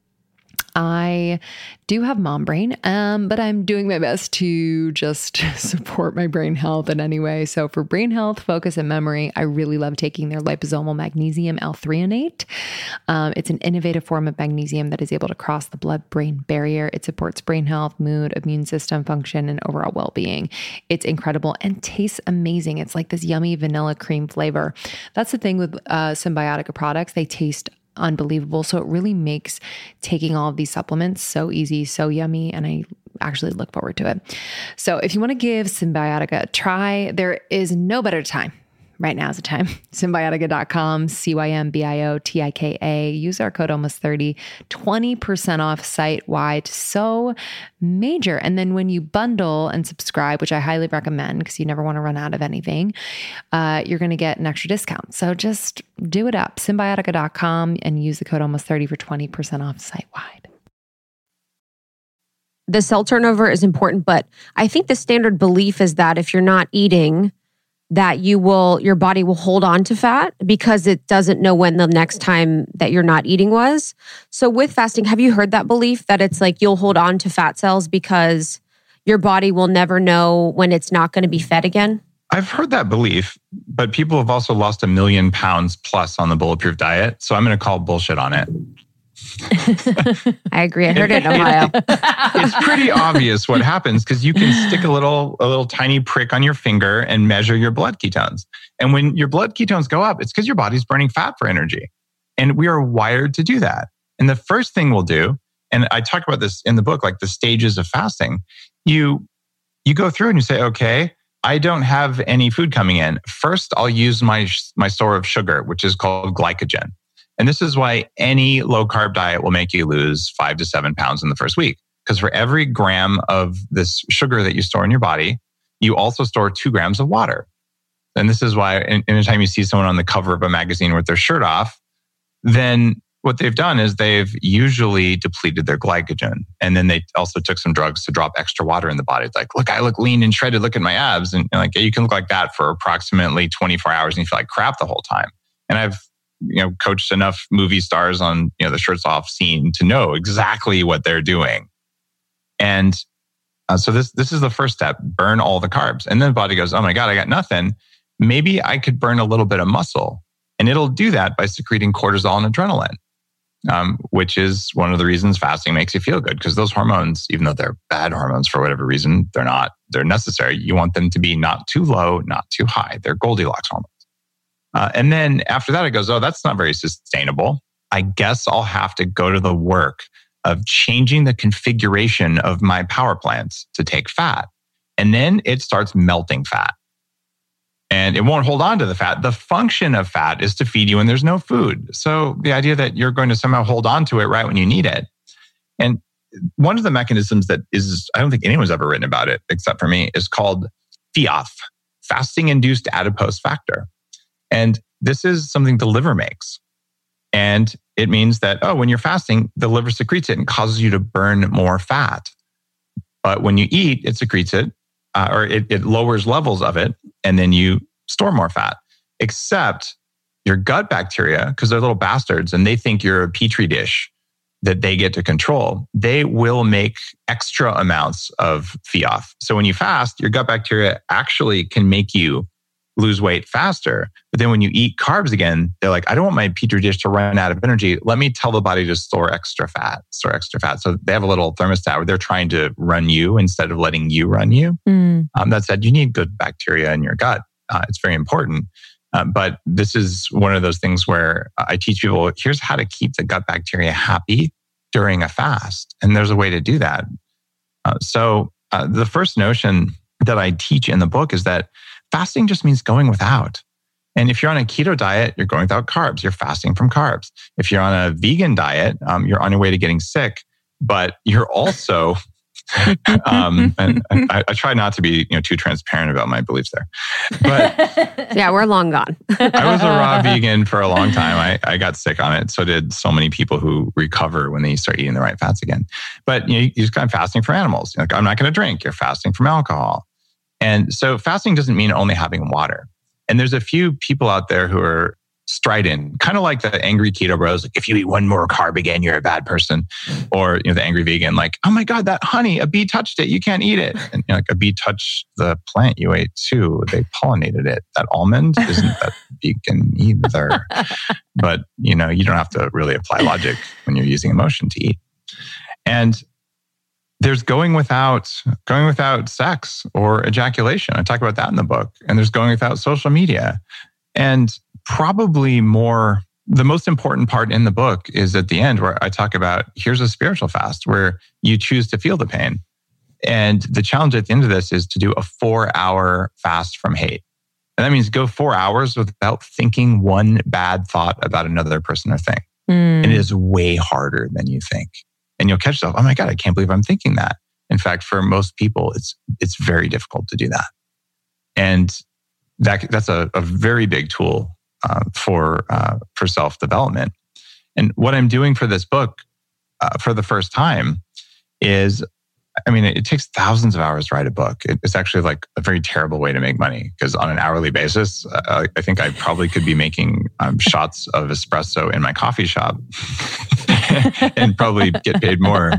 [SPEAKER 3] I do have mom brain, um, but I'm doing my best to just support my brain health in any way. So for brain health, focus, and memory, I really love taking their liposomal magnesium L-threonate. Um, it's an innovative form of magnesium that is able to cross the blood-brain barrier. It supports brain health, mood, immune system function, and overall well-being. It's incredible and tastes amazing. It's like this yummy vanilla cream flavor. That's the thing with uh, Cymbiotika products. They taste unbelievable. So it really makes taking all of these supplements so easy, so yummy, and I actually look forward to it. So if you want to give Cymbiotika a try, there is no better time. Right now is the time. Cymbiotika dot com, C Y M B I O T I K A. Use our code almost thirty, twenty percent off site-wide. So major. And then when you bundle and subscribe, which I highly recommend because you never want to run out of anything, uh, you're going to get an extra discount. So just do it up. Cymbiotika dot com and use the code almost thirty for twenty percent off site-wide.
[SPEAKER 1] The cell turnover is important, but I think the standard belief is that if you're not eating, that you will, your body will hold on to fat because it doesn't know when the next time that you're not eating was. So with fasting, have you heard that belief that it's like you'll hold on to fat cells because your body will never know when it's not going to be fed again?
[SPEAKER 4] I've heard that belief, but people have also lost a million pounds plus on the Bulletproof diet. So I'm going to call bullshit on it.
[SPEAKER 1] I agree. I heard it in Ohio.
[SPEAKER 4] It's pretty obvious what happens because you can stick a little, a little tiny prick on your finger and measure your blood ketones. And when your blood ketones go up, it's because your body's burning fat for energy. And we are wired to do that. And the first thing we'll do, and I talk about this in the book, like the stages of fasting, you, you go through and you say, okay, I don't have any food coming in. First, I'll use my, my store of sugar, which is called glycogen. And this is why any low carb diet will make you lose five to seven pounds in the first week. Because for every gram of this sugar that you store in your body, you also store two grams of water. And this is why anytime you see someone on the cover of a magazine with their shirt off, then what they've done is they've usually depleted their glycogen. And then they also took some drugs to drop extra water in the body. It's like, look, I look lean and shredded. Look at my abs. And like, you can look like that for approximately twenty-four hours and you feel like crap the whole time. And I've you know, coached enough movie stars on, you know, the shirts off scene to know exactly what they're doing. And uh, so this, this is the first step, burn all the carbs. And then the body goes, oh my God, I got nothing. Maybe I could burn a little bit of muscle. And it'll do that by secreting cortisol and adrenaline, um, which is one of the reasons fasting makes you feel good. Because those hormones, even though they're bad hormones for whatever reason, they're not, they're necessary. You want them to be not too low, not too high. They're Goldilocks hormones. Uh, and then after that, it goes, oh, that's not very sustainable. I guess I'll have to go to the work of changing the configuration of my power plants to take fat. And then it starts melting fat. And it won't hold on to the fat. The function of fat is to feed you when there's no food. So the idea that you're going to somehow hold on to it right when you need it. And one of the mechanisms that is, I don't think anyone's ever written about it except for me, is called F I A F, fasting-induced adipose factor. And this is something the liver makes. And it means that, oh, when you're fasting, the liver secretes it and causes you to burn more fat. But when you eat, it secretes it, uh, or it, it lowers levels of it, and then you store more fat. Except your gut bacteria, because they're little bastards, and they think you're a petri dish. that they get to control, they will make extra amounts of F I A F. So when you fast, your gut bacteria actually can make you lose weight faster. But then when you eat carbs again, they're like, I don't want my petri dish to run out of energy. Let me tell the body to store extra fat, store extra fat. So they have a little thermostat where they're trying to run you instead of letting you run you. Mm. Um, that said, you need good bacteria in your gut. Uh, it's very important. Uh, but this is one of those things where I teach people, here's how to keep the gut bacteria happy during a fast. And there's a way to do that. Uh, so uh, the first notion that I teach in the book is that fasting just means going without. And if you're on a keto diet, you're going without carbs. You're fasting from carbs. If you're on a vegan diet, um, you're on your way to getting sick, but you're also, um, and I, I try not to be you know, too transparent about my beliefs there. But
[SPEAKER 1] yeah, we're long gone.
[SPEAKER 4] I was a raw vegan for a long time. I, I got sick on it. So did so many people who recover when they start eating the right fats again. But you know, you're just kind of fasting from animals. You're like, I'm not going to drink. You're fasting from alcohol. And so fasting doesn't mean only having water. And there's a few people out there who are strident, kind of like the angry keto bros. Like, if you eat one more carb again, you're a bad person. Or you know, the angry vegan, like, oh my God, that honey, a bee touched it. You can't eat it. And you know, like, a bee touched the plant you ate too. They pollinated it. That almond isn't that vegan either. But you know, you don't have to really apply logic when you're using emotion to eat. And there's going without going without sex or ejaculation. I talk about that in the book. And there's going without social media. And probably more, the most important part in the book is at the end where I talk about, here's a spiritual fast where you choose to feel the pain. And the challenge at the end of this is to do a four hour fast from hate. And that means go four hours without thinking one bad thought about another person or thing. Mm. And it is way harder than you think. And you'll catch yourself, oh my God, I can't believe I'm thinking that. In fact, for most people, it's it's very difficult to do that. And that that's a, a very big tool uh, for uh, for self-development. And what I'm doing for this book uh, for the first time is, I mean, it, it takes thousands of hours to write a book. It, it's actually like a very terrible way to make money because on an hourly basis, uh, I think I probably could be making um, shots of espresso in my coffee shop and probably get paid more.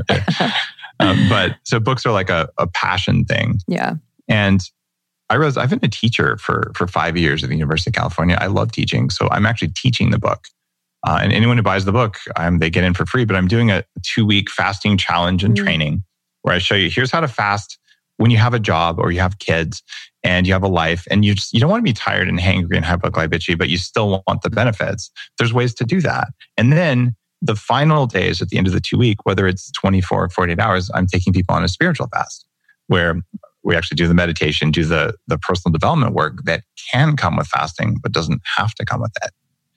[SPEAKER 4] Um, but so books are like a, a passion thing.
[SPEAKER 2] Yeah.
[SPEAKER 4] And I realized I've been a teacher for, for five years at the University of California. I love teaching. So I'm actually teaching the book. Uh, and anyone who buys the book, um, they get in for free. But I'm doing a two-week fasting challenge and mm. training where I show you, here's how to fast when you have a job or you have kids and you have a life and you just, you don't want to be tired and hangry and hypoglycemic, but you still want the benefits. There's ways to do that. And then the final days at the end of the two week, whether it's twenty-four or forty-eight hours, I'm taking people on a spiritual fast where we actually do the meditation, do the, the personal development work that can come with fasting, but doesn't have to come with it.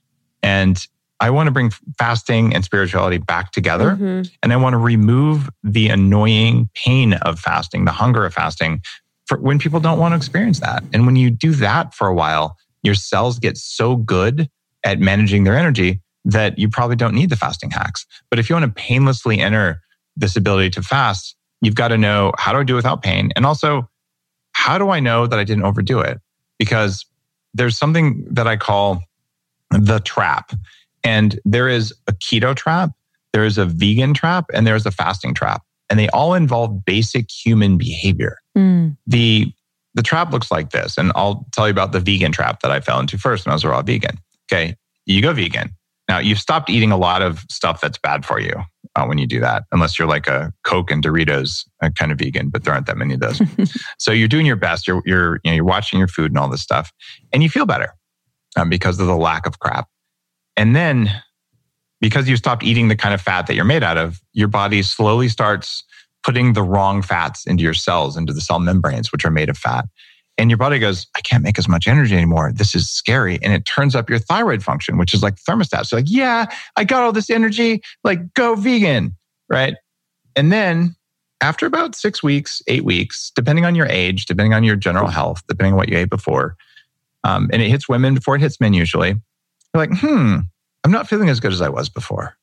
[SPEAKER 4] And I want to bring fasting and spirituality back together. Mm-hmm. And I want to remove the annoying pain of fasting, the hunger of fasting for when people don't want to experience that. And when you do that for a while, your cells get so good at managing their energy that you probably don't need the fasting hacks. But if you want to painlessly enter this ability to fast, you've got to know, how do I do it without pain? And also, how do I know that I didn't overdo it? Because there's something that I call the trap. And there is a keto trap, there is a vegan trap, and there's a fasting trap. And they all involve basic human behavior. Mm. The, the trap looks like this. And I'll tell you about the vegan trap that I fell into first when I was a raw vegan. Okay, you go vegan. Now, you've stopped eating a lot of stuff that's bad for you uh, when you do that, unless you're like a Coke and Doritos uh, kind of vegan, but there aren't that many of those. So you're doing your best. You're, you're, you know, you're watching your food and all this stuff, and you feel better um, because of the lack of crap. And then because you stopped eating the kind of fat that you're made out of, your body slowly starts putting the wrong fats into your cells, into the cell membranes, which are made of fat. And your body goes, I can't make as much energy anymore. This is scary. And it turns up your thyroid function, which is like thermostat. So like, yeah, I got all this energy, like go vegan, right? And then after about six weeks, eight weeks, depending on your age, depending on your general health, depending on what you ate before, um, and it hits women before it hits men usually, you're like, hmm, I'm not feeling as good as I was before.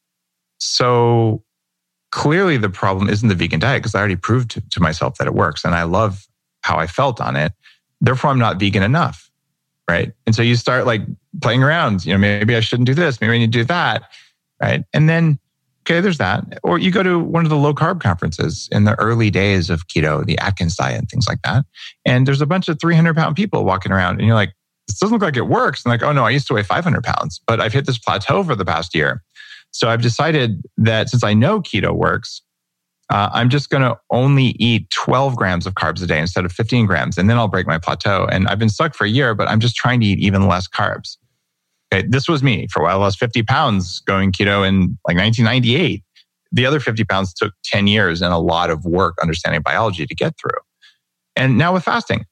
[SPEAKER 4] So clearly the problem isn't the vegan diet because I already proved to, to myself that it works. And I love how I felt on it. Therefore, I'm not vegan enough, right? And so you start like playing around, you know, maybe I shouldn't do this, maybe I need to do that, right? And then Okay, there's that. Or you go to one of the low carb conferences in the early days of keto, the Atkins diet and things like that. And there's a bunch of three hundred pound people walking around and you're like, this doesn't look like it works. And like, oh no, I used to weigh five hundred pounds, but I've hit this plateau for the past year. So I've decided that since I know keto works, uh, I'm just going to only eat twelve grams of carbs a day instead of fifteen grams. And then I'll break my plateau. And I've been stuck for a year, but I'm just trying to eat even less carbs. Okay, this was me for a while. I lost fifty pounds going keto in like nineteen ninety-eight. The other fifty pounds took ten years and a lot of work understanding biology to get through. And now with fasting,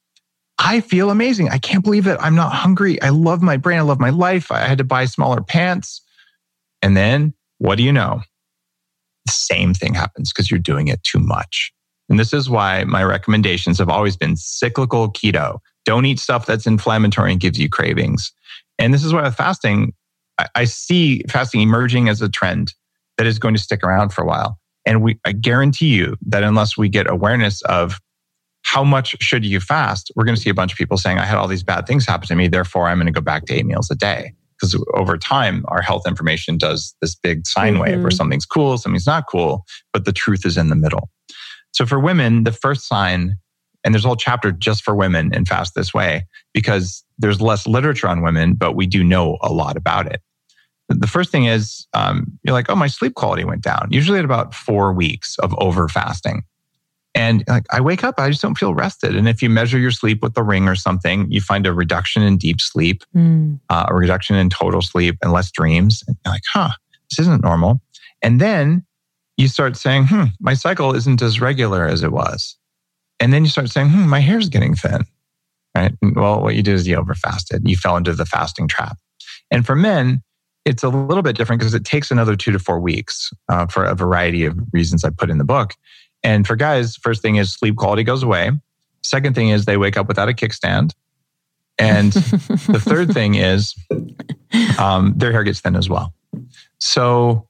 [SPEAKER 4] I feel amazing. I can't believe it. I'm not hungry. I love my brain. I love my life. I had to buy smaller pants. And then what do you know? The same thing happens because you're doing it too much. And this is why my recommendations have always been cyclical keto. Don't eat stuff that's inflammatory and gives you cravings. And this is why with fasting, I see fasting emerging as a trend that is going to stick around for a while. And we, I guarantee you that unless we get awareness of how much should you fast, we're going to see a bunch of people saying, I had all these bad things happen to me, therefore I'm going to go back to eight meals a day. Because over time, our health information does this big sine mm-hmm. wave where something's cool, something's not cool, but the truth is in the middle. So for women, the first sign, and there's a whole chapter just for women in Fast This Way, because there's less literature on women, but we do know a lot about it. The first thing is, um, you're like, oh, my sleep quality went down, usually at about four weeks of over fasting. And like, I wake up, I just don't feel rested. And if you measure your sleep with the Ring or something, you find a reduction in deep sleep, mm. uh, a reduction in total sleep and less dreams. And you're like, huh, this isn't normal. And then you start saying, hmm, my cycle isn't as regular as it was. And then you start saying, hmm, my hair's getting thin, right? And well, what you did is you overfasted. You fell into the fasting trap. And for men, it's a little bit different because it takes another two to four weeks uh, for a variety of reasons I put in the book. And for guys, first thing is sleep quality goes away. Second thing is they wake up without a kickstand. And the third thing is um, their hair gets thin as well. So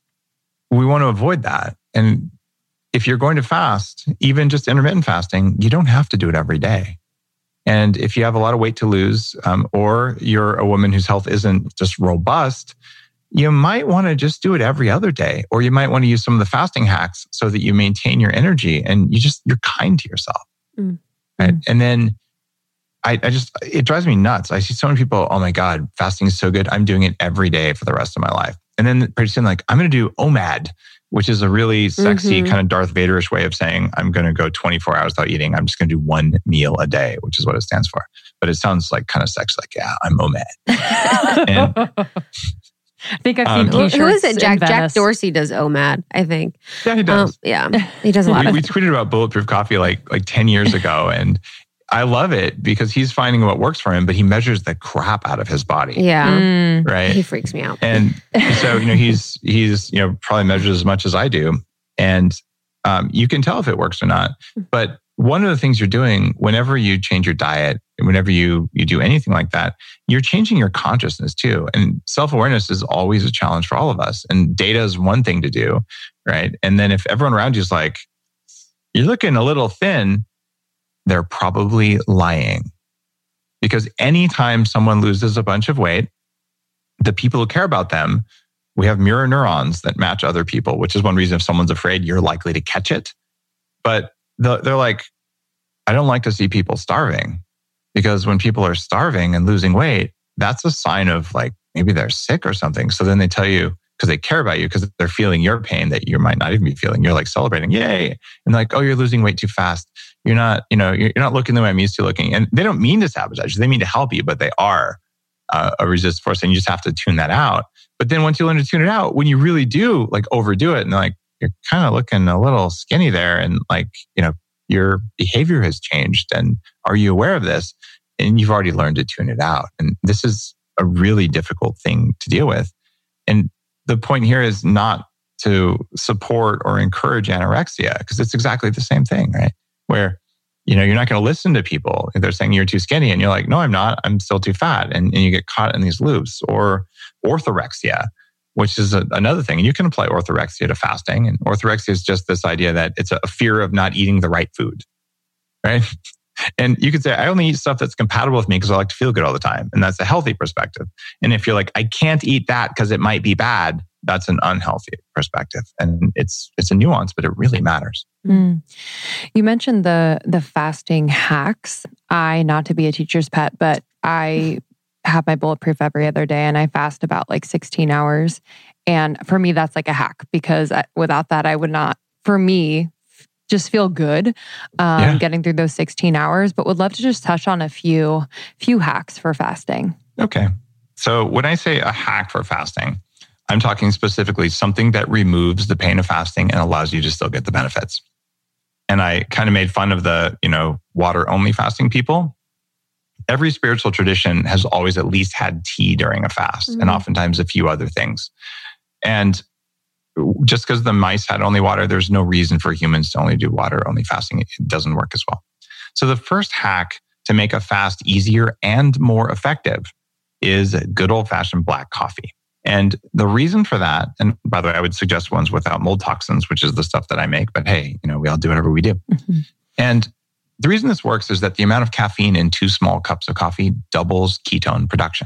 [SPEAKER 4] we want to avoid that. And if you're going to fast, even just intermittent fasting, you don't have to do it every day. And if you have a lot of weight to lose, um, or you're a woman whose health isn't just robust, you might want to just do it every other day, or you might want to use some of the fasting hacks so that you maintain your energy and you just, you're kind to yourself. Mm. Right? And then I, I just, it drives me nuts. I see so many people, oh my God, fasting is so good. I'm doing it every day for the rest of my life. And then pretty soon, like, I'm going to do O M A D, which is a really sexy mm-hmm. kind of Darth Vader-ish way of saying, I'm going to go twenty-four hours without eating. I'm just going to do one meal a day, which is what it stands for. But it sounds like kind of sexy, like, yeah, I'm O M A D. and,
[SPEAKER 2] I think I've seen
[SPEAKER 1] um,
[SPEAKER 2] t-shirts.
[SPEAKER 1] Who is it? Jack Jack Dorsey does O M A D, I think.
[SPEAKER 4] Yeah, he does.
[SPEAKER 1] Um, yeah, he does a lot
[SPEAKER 4] we,
[SPEAKER 1] of
[SPEAKER 4] We tweeted about Bulletproof Coffee like like ten years ago, and I love it because he's finding what works for him, but he measures the crap out of his body.
[SPEAKER 1] Yeah.
[SPEAKER 2] Mm.
[SPEAKER 4] Right.
[SPEAKER 1] He freaks me out.
[SPEAKER 4] And so, you know, he's, he's, you know, probably measures as much as I do. And um, you can tell if it works or not. But one of the things you're doing whenever you change your diet, whenever you, you do anything like that, you're changing your consciousness too. And self-awareness is always a challenge for all of us. And data is one thing to do, right? And then if everyone around you is like, you're looking a little thin, they're probably lying. Because anytime someone loses a bunch of weight, the people who care about them, we have mirror neurons that match other people, which is one reason if someone's afraid, you're likely to catch it. But they're like, I don't like to see people starving, because when people are starving and losing weight, that's a sign of like, maybe they're sick or something. So then they tell you, because they care about you, because they're feeling your pain that you might not even be feeling. You're like celebrating, yay. And like, oh, you're losing weight too fast. You're not, you know, you're not looking the way I'm used to looking. And they don't mean to sabotage you. They mean to help you, but they are uh, a resist force, and you just have to tune that out. But then once you learn to tune it out, when you really do like overdo it and like, you're kind of looking a little skinny there, and like, you know, your behavior has changed. And are you aware of this? And you've already learned to tune it out. And this is a really difficult thing to deal with. And the point here is not to support or encourage anorexia, because it's exactly the same thing, right? Where, you know, you're not going to listen to people if they're saying you're too skinny and you're like, no, I'm not, I'm still too fat. And, and you get caught in these loops. Or orthorexia, which is a, another thing. And you can apply orthorexia to fasting. And orthorexia is just this idea that it's a fear of not eating the right food, right? And you could say, I only eat stuff that's compatible with me because I like to feel good all the time. And that's a healthy perspective. And if you're like, I can't eat that because it might be bad, that's an unhealthy perspective. And it's it's a nuance, but it really matters.
[SPEAKER 2] Mm. You mentioned the the fasting hacks. I, not to be a teacher's pet, but I have my Bulletproof every other day and I fast about like sixteen hours. And for me, that's like a hack because I, without that, I would not, for me, just feel good um, yeah. getting through those sixteen hours, but would love to just touch on a few, few hacks for fasting.
[SPEAKER 4] Okay. So when I say a hack for fasting, I'm talking specifically something that removes the pain of fasting and allows you to still get the benefits. And I kind of made fun of the, you know, water only fasting people. Every spiritual tradition has always at least had tea during a fast mm-hmm. and oftentimes a few other things. And just because the mice had only water, there's no reason for humans to only do water only fasting. It doesn't work as well. So the first hack to make a fast easier and more effective is good old fashioned black coffee. And the reason for that, and by the way, I would suggest ones without mold toxins, which is the stuff that I make, but hey, you know, we all do whatever we do. Mm-hmm. And the reason this works is that the amount of caffeine in two small cups of coffee doubles ketone production.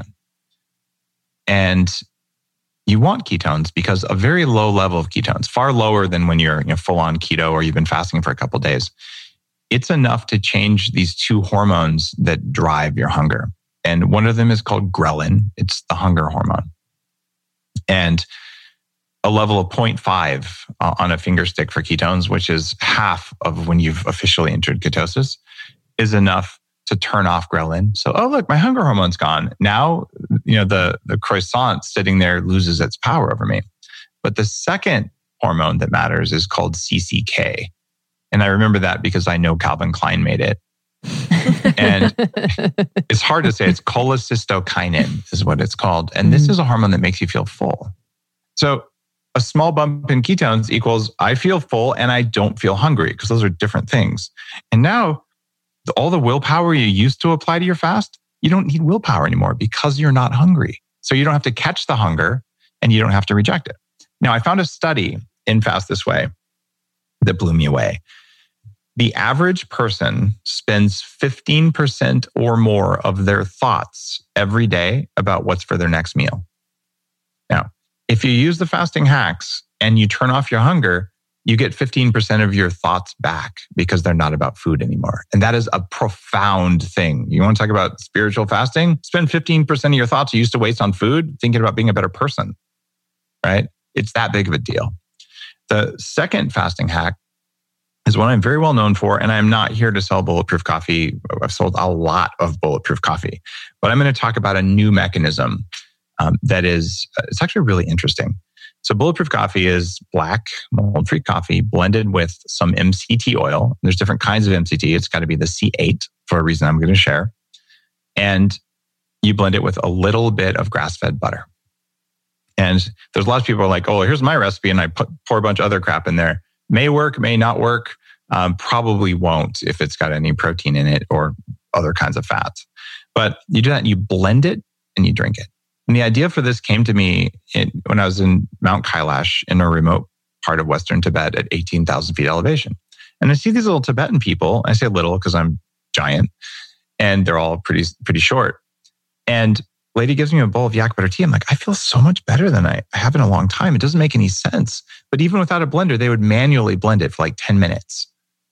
[SPEAKER 4] And you want ketones because a very low level of ketones, far lower than when you're you know, full on keto or you've been fasting for a couple of days, it's enough to change these two hormones that drive your hunger. And one of them is called ghrelin. It's the hunger hormone. And a level of zero point five uh, on a finger stick for ketones, which is half of when you've officially entered ketosis, is enough to turn off ghrelin. So, oh, look, my hunger hormone's gone. Now, you know, the, the croissant sitting there loses its power over me. But the second hormone that matters is called C C K. And I remember that because I know Calvin Klein made it. And it's hard to say. It's cholecystokinin is what it's called. And this is a hormone that makes you feel full. So a small bump in ketones equals I feel full and I don't feel hungry because those are different things. And now all the willpower you used to apply to your fast, you don't need willpower anymore because you're not hungry. So you don't have to catch the hunger and you don't have to reject it. Now, I found a study in Fast This Way that blew me away. The average person spends fifteen percent or more of their thoughts every day about what's for their next meal. Now, if you use the fasting hacks and you turn off your hunger, you get fifteen percent of your thoughts back because they're not about food anymore. And that is a profound thing. You want to talk about spiritual fasting? Spend fifteen percent of your thoughts you used to waste on food thinking about being a better person, right? It's that big of a deal. The second fasting hack is one I'm very well known for, and I'm not here to sell Bulletproof coffee. I've sold a lot of Bulletproof coffee, but I'm going to talk about a new mechanism um, that is, uh, it's actually really interesting. So Bulletproof coffee is black, mold-free coffee blended with some M C T oil. There's different kinds of M C T. It's got to be the C eight for a reason I'm going to share. And you blend it with a little bit of grass-fed butter. And there's a lot of people who are like, oh, here's my recipe, and I put pour a bunch of other crap in there. May work, may not work. Um, probably won't if it's got any protein in it or other kinds of fats. But you do that and you blend it and you drink it. And the idea for this came to me in, when I was in Mount Kailash in a remote part of Western Tibet at eighteen thousand feet elevation. And I see these little Tibetan people. I say little because I'm giant and they're all pretty, pretty short. And lady gives me a bowl of yak butter tea. I'm like, I feel so much better than I have in a long time. It doesn't make any sense. But even without a blender, they would manually blend it for like ten minutes.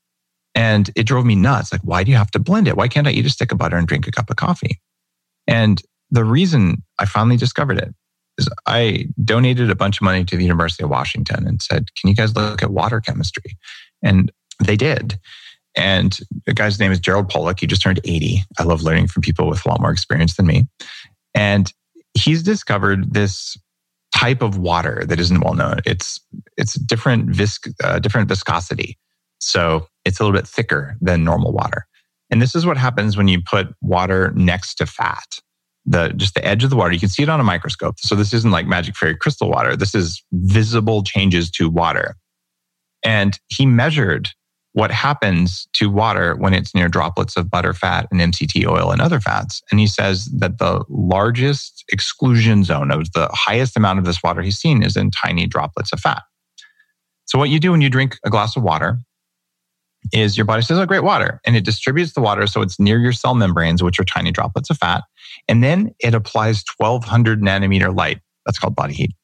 [SPEAKER 4] And it drove me nuts. Like, why do you have to blend it? Why can't I eat a stick of butter and drink a cup of coffee? And the reason I finally discovered it is I donated a bunch of money to the University of Washington and said, can you guys look at water chemistry? And they did. And the guy's name is Gerald Pollack. He just turned eighty. I love learning from people with a lot more experience than me. And he's discovered this type of water that isn't well known. It's it's different visc uh, different viscosity, so it's a little bit thicker than normal water. And this is what happens when you put water next to fat. The just the edge of the water, you can see it on a microscope. So this isn't like magic fairy crystal water. This is visible changes to water. And he measured what happens to water when it's near droplets of butter, fat, and M C T oil and other fats. And he says that the largest exclusion zone of the highest amount of this water he's seen is in tiny droplets of fat. So what you do when you drink a glass of water is your body says, oh, great water. And it distributes the water so it's near your cell membranes, which are tiny droplets of fat. And then it applies twelve hundred nanometer light. That's called body heat.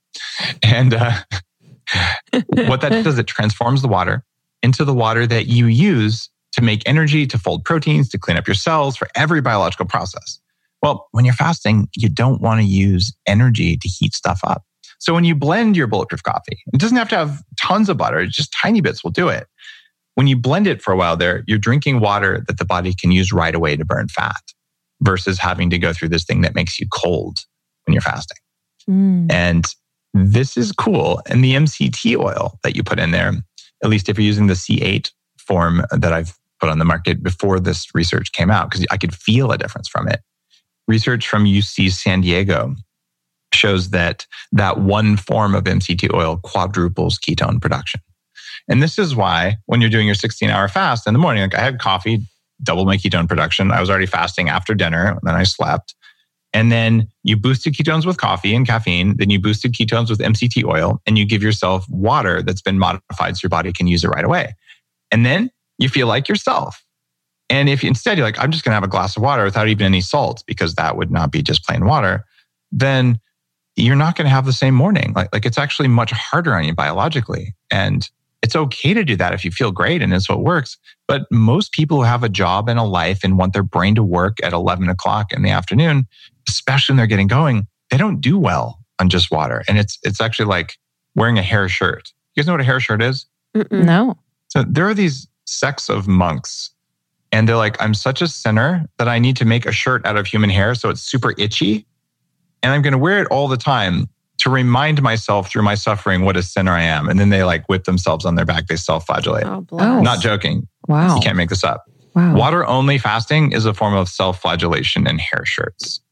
[SPEAKER 4] And uh, what that does, it transforms the water into the water that you use to make energy, to fold proteins, to clean up your cells, for every biological process. Well, when you're fasting, you don't want to use energy to heat stuff up. So when you blend your bulletproof coffee, it doesn't have to have tons of butter, just tiny bits will do it. When you blend it for a while there, you're drinking water that the body can use right away to burn fat versus having to go through this thing that makes you cold when you're fasting. Mm. And this is cool. And the M C T oil that you put in there, at least if you're using the C eight form that I've put on the market before this research came out, because I could feel a difference from it. Research from U C San Diego shows that that one form of M C T oil quadruples ketone production. And this is why when you're doing your sixteen hour fast in the morning, like I had coffee, doubled my ketone production. I was already fasting after dinner, and then I slept. And then you boosted ketones with coffee and caffeine. Then you boosted ketones with M C T oil, and you give yourself water that's been modified so your body can use it right away. And then you feel like yourself. And if instead you're like, I'm just going to have a glass of water without even any salt, because that would not be just plain water, then you're not going to have the same morning. Like, like it's actually much harder on you biologically. And it's okay to do that if you feel great and it's what works. But most people who have a job and a life and want their brain to work at eleven o'clock in the afternoon, especially when they're getting going, they don't do well on just water. And it's it's actually like wearing a hair shirt. You guys know what a hair shirt is?
[SPEAKER 2] Mm-mm. No.
[SPEAKER 4] So there are these sects of monks, and they're like, I'm such a sinner that I need to make a shirt out of human hair so it's super itchy. And I'm going to wear it all the time to remind myself through my suffering what a sinner I am. And then they like whip themselves on their back. They self-flagellate.
[SPEAKER 1] Oh, bless.
[SPEAKER 4] Not joking.
[SPEAKER 2] Wow.
[SPEAKER 4] You can't make this up.
[SPEAKER 2] Wow.
[SPEAKER 4] Water-only fasting is a form of self-flagellation and hair shirts.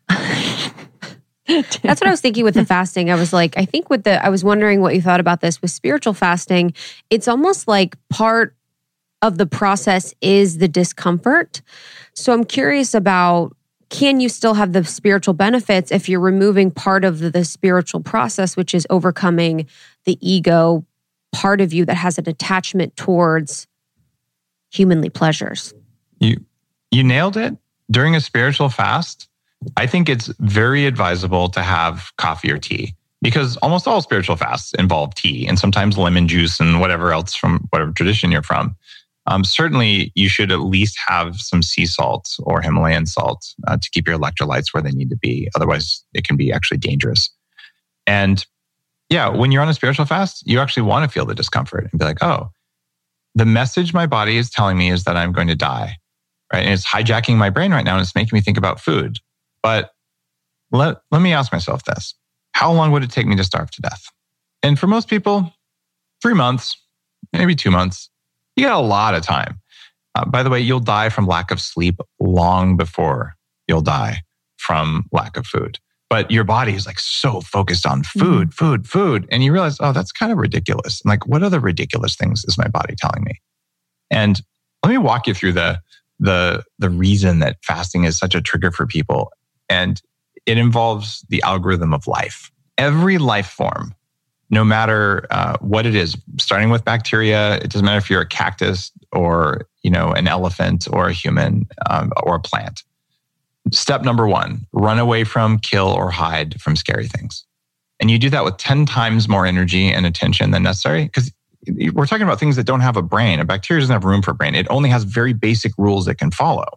[SPEAKER 1] That's what I was thinking with the fasting. I was like, I think with the, I was wondering what you thought about this. With spiritual fasting, it's almost like part of the process is the discomfort. So I'm curious about, can you still have the spiritual benefits if you're removing part of the, the spiritual process, which is overcoming the ego part of you that has an attachment towards humanly pleasures?
[SPEAKER 4] You you nailed it. During a spiritual fast, I think it's very advisable to have coffee or tea, because almost all spiritual fasts involve tea and sometimes lemon juice and whatever else from whatever tradition you're from. Um, certainly, you should at least have some sea salt or Himalayan salt uh, to keep your electrolytes where they need to be. Otherwise, it can be actually dangerous. And yeah, when you're on a spiritual fast, you actually want to feel the discomfort and be like, oh, the message my body is telling me is that I'm going to die, right? And it's hijacking my brain right now, and it's making me think about food. But let, let me ask myself this. How long would it take me to starve to death? And for most people, three months, maybe two months. You got a lot of time. Uh, by the way, you'll die from lack of sleep long before you'll die from lack of food. But your body is like so focused on food, mm-hmm. food, food. And you realize, oh, that's kind of ridiculous. And like, what other ridiculous things is my body telling me? And let me walk you through the, the, the reason that fasting is such a trigger for people. And it involves the algorithm of life. Every life form, no matter uh, what it is, starting with bacteria, it doesn't matter if you're a cactus or, you know, an elephant or a human um, or a plant. Step number one, run away from, kill, or hide from scary things. And you do that with ten times more energy and attention than necessary, because we're talking about things that don't have a brain. A bacteria doesn't have room for a brain. It only has very basic rules it can follow.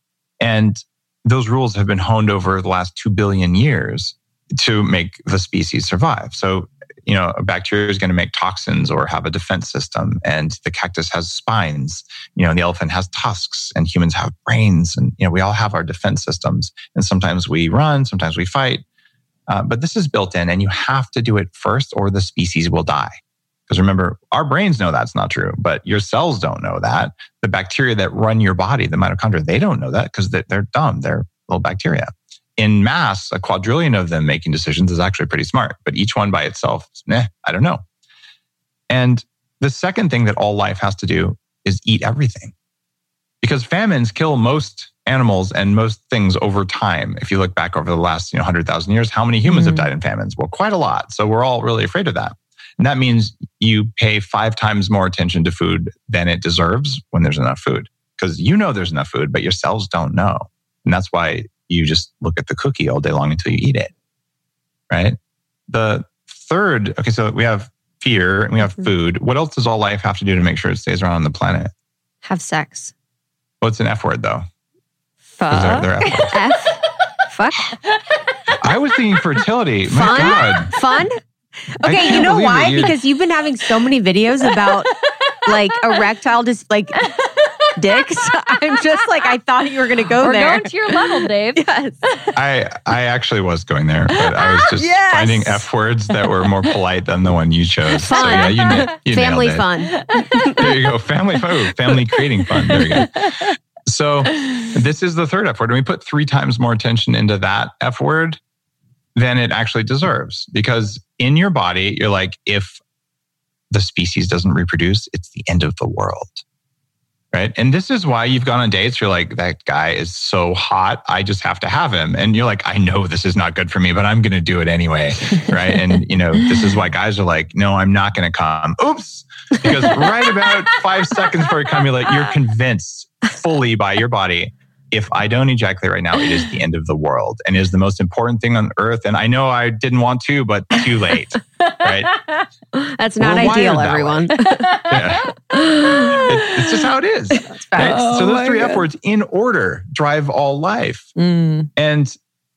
[SPEAKER 4] And those rules have been honed over the last two billion years to make the species survive. So, you know, a bacteria is going to make toxins or have a defense system, and the cactus has spines, you know, and the elephant has tusks, and humans have brains, and, you know, we all have our defense systems. And sometimes we run, sometimes we fight. Uh, but this is built in, and you have to do it first or the species will die. Because remember, our brains know that's not true, but your cells don't know that. The bacteria that run your body, the mitochondria, they don't know that because they're dumb. They're little bacteria. In mass, a quadrillion of them making decisions is actually pretty smart, but each one by itself, eh, I don't know. And the second thing that all life has to do is eat everything. Because famines kill most animals and most things over time. If you look back over the last, you know, one hundred thousand years, how many humans mm-hmm. have died in famines? Well, quite a lot. So we're all really afraid of that. And that means you pay five times more attention to food than it deserves when there's enough food. Because you know there's enough food, but your cells don't know. And that's why you just look at the cookie all day long until you eat it, right? The third, okay, so we have fear and we have food. What else does all life have to do to make sure it stays around on the planet?
[SPEAKER 1] Have sex.
[SPEAKER 4] What's an F word though?
[SPEAKER 2] Fuck.
[SPEAKER 4] They're, they're F words.
[SPEAKER 1] F? Fuck?
[SPEAKER 4] I was thinking fertility. My
[SPEAKER 1] Fun?
[SPEAKER 4] God.
[SPEAKER 1] Fun?
[SPEAKER 4] I
[SPEAKER 1] Okay,
[SPEAKER 4] can't
[SPEAKER 1] you know
[SPEAKER 4] believe
[SPEAKER 1] why?
[SPEAKER 4] that you-
[SPEAKER 1] Because you've been having so many videos about like erectile just like dicks. I'm just like, I thought you were going to go
[SPEAKER 2] We're
[SPEAKER 1] there.
[SPEAKER 2] going to your level, Dave.
[SPEAKER 1] Yes.
[SPEAKER 4] I I actually was going there, but I was just
[SPEAKER 1] Yes.
[SPEAKER 4] finding F words that were more polite than the one you chose. So
[SPEAKER 1] Fun.
[SPEAKER 4] yeah, you, na- you
[SPEAKER 1] Family
[SPEAKER 4] nailed it.
[SPEAKER 1] fun.
[SPEAKER 4] There you go. Family fun. Family creating fun. There you go. So this is the third F word. And we put three times more attention into that F word than it actually deserves. Because in your body, you're like, if the species doesn't reproduce, it's the end of the world. Right. And this is why you've gone on dates. You're like, that guy is so hot. I just have to have him. And you're like, I know this is not good for me, but I'm going to do it anyway. Right. And, you know, this is why guys are like, no, I'm not going to come. Oops. Because right about five seconds before you come, you're like, you're convinced fully by your body, if I don't ejaculate right now, it is the end of the world and it is the most important thing on earth. And I know I didn't want to, but too late. Right.
[SPEAKER 1] That's not
[SPEAKER 4] We're
[SPEAKER 1] ideal,
[SPEAKER 4] wired that
[SPEAKER 1] everyone.
[SPEAKER 4] Yeah. It- it's just how it is.
[SPEAKER 1] That's
[SPEAKER 4] Right?
[SPEAKER 1] facts.
[SPEAKER 2] Oh
[SPEAKER 4] so those
[SPEAKER 2] my
[SPEAKER 4] three
[SPEAKER 2] God.
[SPEAKER 4] F words in order drive all life.
[SPEAKER 2] Mm.
[SPEAKER 4] And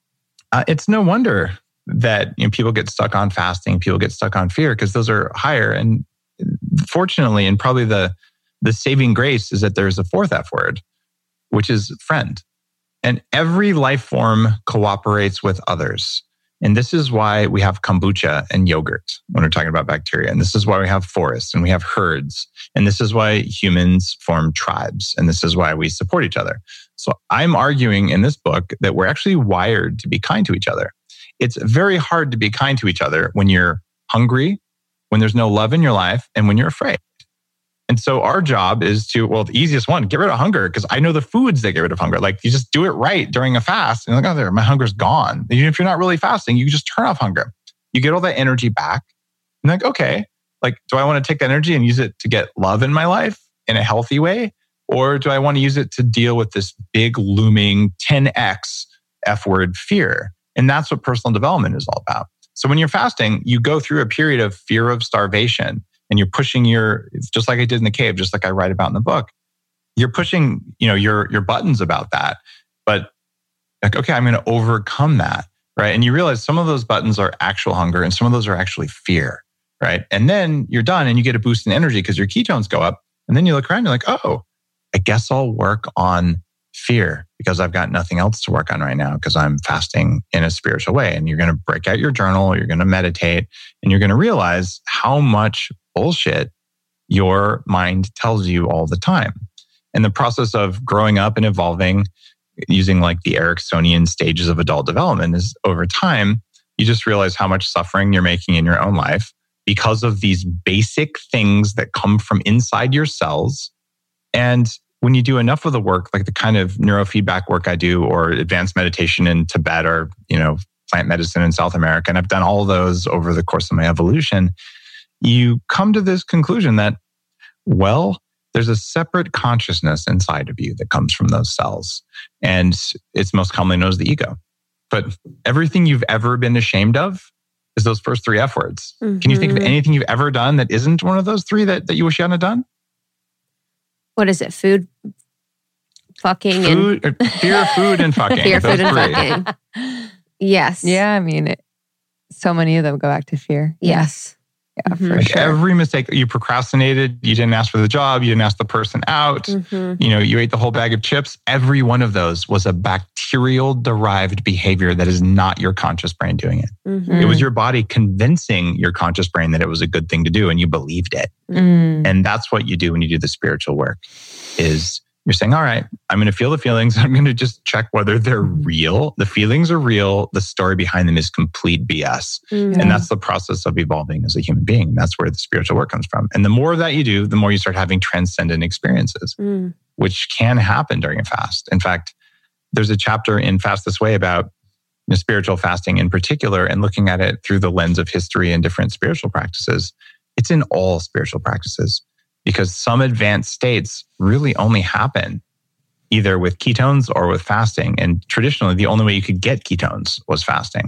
[SPEAKER 4] uh, it's no wonder that you know, people get stuck on fasting, people get stuck on fear because those are higher. And fortunately, and probably the, the saving grace is that there's a fourth F word, which is friend. And every life form cooperates with others. And this is why we have kombucha and yogurt when we're talking about bacteria. And this is why we have forests and we have herds. And this is why humans form tribes. And this is why we support each other. So I'm arguing in this book that we're actually wired to be kind to each other. It's very hard to be kind to each other when you're hungry, when there's no love in your life, and when you're afraid. And so our job is to, well, the easiest one, get rid of hunger, because I know the foods that get rid of hunger. Like you just do it right during a fast. And you're like, oh, there, my hunger's gone. Even if you're not really fasting, you just turn off hunger. You get all that energy back. And like, okay, like, do I want to take that energy and use it to get love in my life in a healthy way? Or do I want to use it to deal with this big looming ten X F word fear? And that's what personal development is all about. So when you're fasting, you go through a period of fear of starvation. And you're pushing your, just like I did in the cave, just like I write about in the book, you're pushing, you know, your, your buttons about that. But like, okay, I'm going to overcome that, right? And you realize some of those buttons are actual hunger and some of those are actually fear, right? And then you're done and you get a boost in energy because your ketones go up. And then you look around, you're like, oh, I guess I'll work on fear because I've got nothing else to work on right now because I'm fasting in a spiritual way. And you're going to break out your journal, you're going to meditate, and you're going to realize how much bullshit your mind tells you all the time. And the process of growing up and evolving using like the Ericksonian stages of adult development is over time, you just realize how much suffering you're making in your own life because of these basic things that come from inside your cells. And when you do enough of the work, like the kind of neurofeedback work I do or advanced meditation in Tibet or, you know, plant medicine in South America, and I've done all those over the course of my evolution, you come to this conclusion that, well, there's a separate consciousness inside of you that comes from those cells. And it's most commonly known as the ego. But everything you've ever been ashamed of is those first three F words. Mm-hmm. Can you think of anything you've ever done that isn't one of those three that, that you wish you hadn't done?
[SPEAKER 1] What is it? Food, fucking,
[SPEAKER 4] food,
[SPEAKER 1] and...
[SPEAKER 4] fear, food, and fucking.
[SPEAKER 1] Fear,
[SPEAKER 4] those
[SPEAKER 1] food, and
[SPEAKER 4] three.
[SPEAKER 1] fucking. Yes.
[SPEAKER 2] Yeah, I mean, it, so many of them go back to fear.
[SPEAKER 1] Yes.
[SPEAKER 2] Yeah,
[SPEAKER 1] mm-hmm.
[SPEAKER 2] for
[SPEAKER 4] like
[SPEAKER 2] sure.
[SPEAKER 4] Every mistake, you procrastinated, you didn't ask for the job, you didn't ask the person out, mm-hmm. you know, you ate the whole bag of chips. Every one of those was a bacterial derived behavior that is not your conscious brain doing it.
[SPEAKER 1] Mm-hmm.
[SPEAKER 4] It was your body convincing your conscious brain that it was a good thing to do and you believed it.
[SPEAKER 2] Mm.
[SPEAKER 4] And that's what you do when you do the spiritual work is you're saying, all right, I'm going to feel the feelings. I'm going to just check whether they're real. The feelings are real. The story behind them is complete B S. Mm-hmm. And that's the process of evolving as a human being. That's where the spiritual work comes from. And the more of that you do, the more you start having transcendent experiences, mm. which can happen during a fast. In fact, there's a chapter in Fast This Way about you know, spiritual fasting in particular and looking at it through the lens of history and different spiritual practices. It's in all spiritual practices. Because some advanced states really only happen either with ketones or with fasting. And traditionally, the only way you could get ketones was fasting.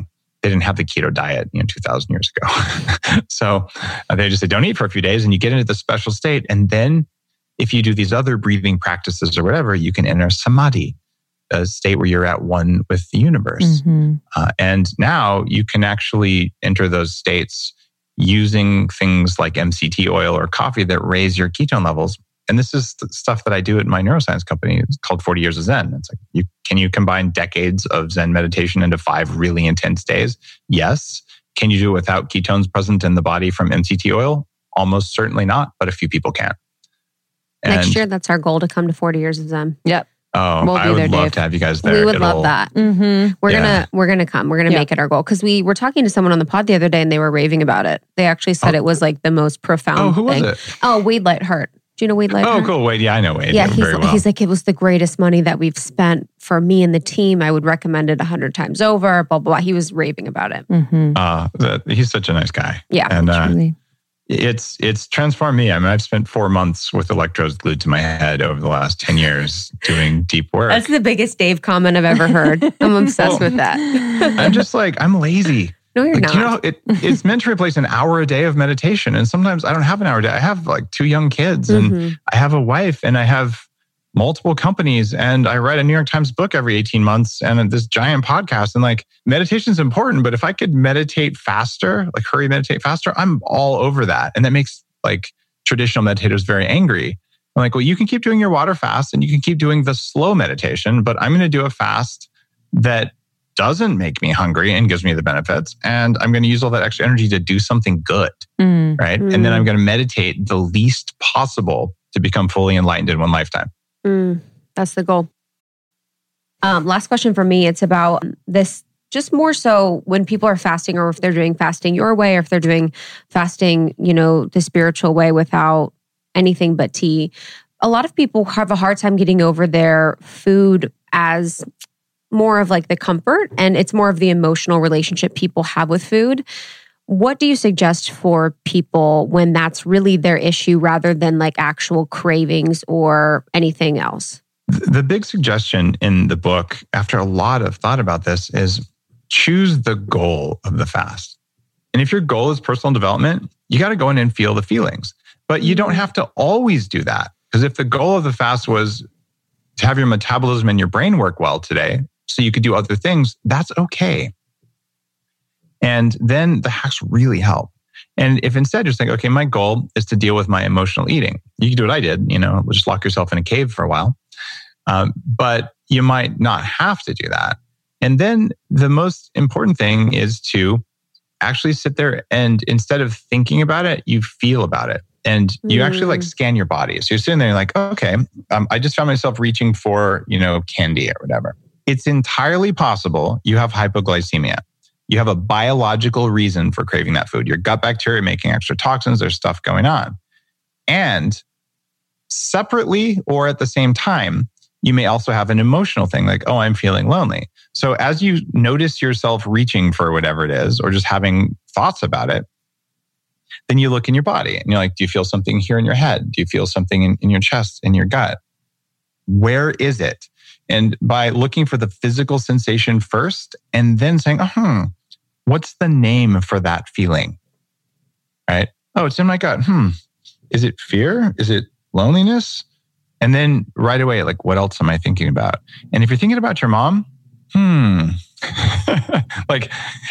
[SPEAKER 4] they didn't have the keto diet, you know, two thousand years ago. So uh, they just say, don't eat for a few days and you get into the special state. And then if you do these other breathing practices or whatever, you can enter samadhi, a state where you're at one with the universe.
[SPEAKER 2] Mm-hmm.
[SPEAKER 4] Uh, and now you can actually enter those states using things like M C T oil or coffee that raise your ketone levels. And this is the stuff that I do at my neuroscience company. It's called forty Years of Zen. It's like, you, can you combine decades of Zen meditation into five really intense days? Yes. Can you do it without ketones present in the body from M C T oil? Almost certainly not, but a few people can. And,
[SPEAKER 1] Next year, that's our goal, to come to forty Years of Zen.
[SPEAKER 2] Yep.
[SPEAKER 4] Oh,
[SPEAKER 2] We'll
[SPEAKER 4] I
[SPEAKER 2] be
[SPEAKER 4] would
[SPEAKER 2] there,
[SPEAKER 4] love
[SPEAKER 2] Dave.
[SPEAKER 4] to have you guys there.
[SPEAKER 1] We would
[SPEAKER 4] It'll-
[SPEAKER 1] love that.
[SPEAKER 2] Mm-hmm.
[SPEAKER 1] We're
[SPEAKER 4] Yeah.
[SPEAKER 1] gonna we're gonna come. We're gonna
[SPEAKER 2] Yeah.
[SPEAKER 1] make it our goal, because we were talking to someone on the pod the other day and they were raving about it. They actually said
[SPEAKER 4] Oh.
[SPEAKER 1] it was like the most profound
[SPEAKER 4] Oh, who was
[SPEAKER 1] thing.
[SPEAKER 4] it?
[SPEAKER 1] Oh, Wade Lightheart. Do you know Wade Lightheart?
[SPEAKER 4] Oh, cool. Wade. Yeah, I know Wade.
[SPEAKER 1] Yeah, he's
[SPEAKER 4] very well.
[SPEAKER 1] he's like, it was the greatest money that we've spent for me and the team. I would recommend it a hundred times over. Blah blah blah. He was raving about it.
[SPEAKER 2] Mm-hmm.
[SPEAKER 4] Uh, that, he's such a nice guy.
[SPEAKER 1] Yeah,
[SPEAKER 4] And uh,
[SPEAKER 2] Truly.
[SPEAKER 4] it's it's transformed me. I mean, I've spent four months with electrodes glued to my head over the last ten years doing deep work.
[SPEAKER 1] That's the biggest Dave comment I've ever heard. I'm obsessed
[SPEAKER 4] Well,
[SPEAKER 1] with that.
[SPEAKER 4] I'm just like, I'm lazy.
[SPEAKER 1] No, you're
[SPEAKER 4] Like,
[SPEAKER 1] not.
[SPEAKER 4] you know, it, it's meant to replace an hour a day of meditation. And sometimes I don't have an hour a day. I have like two young kids and
[SPEAKER 1] Mhm.
[SPEAKER 4] I have a wife and I have multiple companies and I write a New York Times book every eighteen months and this giant podcast. And like, meditation is important, but if I could meditate faster, like hurry meditate faster, I'm all over that. And that makes like traditional meditators very angry. I'm like, well, you can keep doing your water fast and you can keep doing the slow meditation, but I'm going to do a fast that doesn't make me hungry and gives me the benefits. And I'm going to use all that extra energy to do something good,
[SPEAKER 2] Mm.
[SPEAKER 4] right?
[SPEAKER 1] Mm.
[SPEAKER 4] And then I'm going to meditate the least possible to become fully enlightened in one lifetime.
[SPEAKER 1] Mm, that's the goal. Um, last question for me. It's about this, just more so when people are fasting, or if they're doing fasting your way, or if they're doing fasting, you know, the spiritual way without anything but tea. A lot of people have a hard time getting over their food as more of like the comfort, and it's more of the emotional relationship people have with food. What do you suggest for people when that's really their issue, rather than like actual cravings or anything else?
[SPEAKER 4] The big suggestion in the book, after a lot of thought about this, is choose the goal of the fast. And if your goal is personal development, you got to go in and feel the feelings. But you don't have to always do that. Because if the goal of the fast was to have your metabolism and your brain work well today, so you could do other things, that's okay. And then the hacks really help. And if instead you're saying, okay, my goal is to deal with my emotional eating, you can do what I did, you know, just lock yourself in a cave for a while. Um, but you might not have to do that. And then the most important thing is to actually sit there and instead of thinking about it, you feel about it. And you
[SPEAKER 1] Mm.
[SPEAKER 4] actually like scan your body. So you're sitting there and you're like, okay, um, I just found myself reaching for, you know, candy or whatever. It's entirely possible you have hypoglycemia. You have a biological reason for craving that food. Your gut bacteria making extra toxins, there's stuff going on. And separately or at the same time, you may also have an emotional thing like, oh, I'm feeling lonely. So as you notice yourself reaching for whatever it is, or just having thoughts about it, then you look in your body and you're like, do you feel something here in your head? Do you feel something in, in your chest, in your gut? Where is it? And by looking for the physical sensation first and then saying, oh, hmm, what's the name for that feeling? Right? Oh, it's in my gut. Hmm. Is it fear? Is it loneliness? And then right away, like, what else am I thinking about? And if you're thinking about your mom, hmm, like,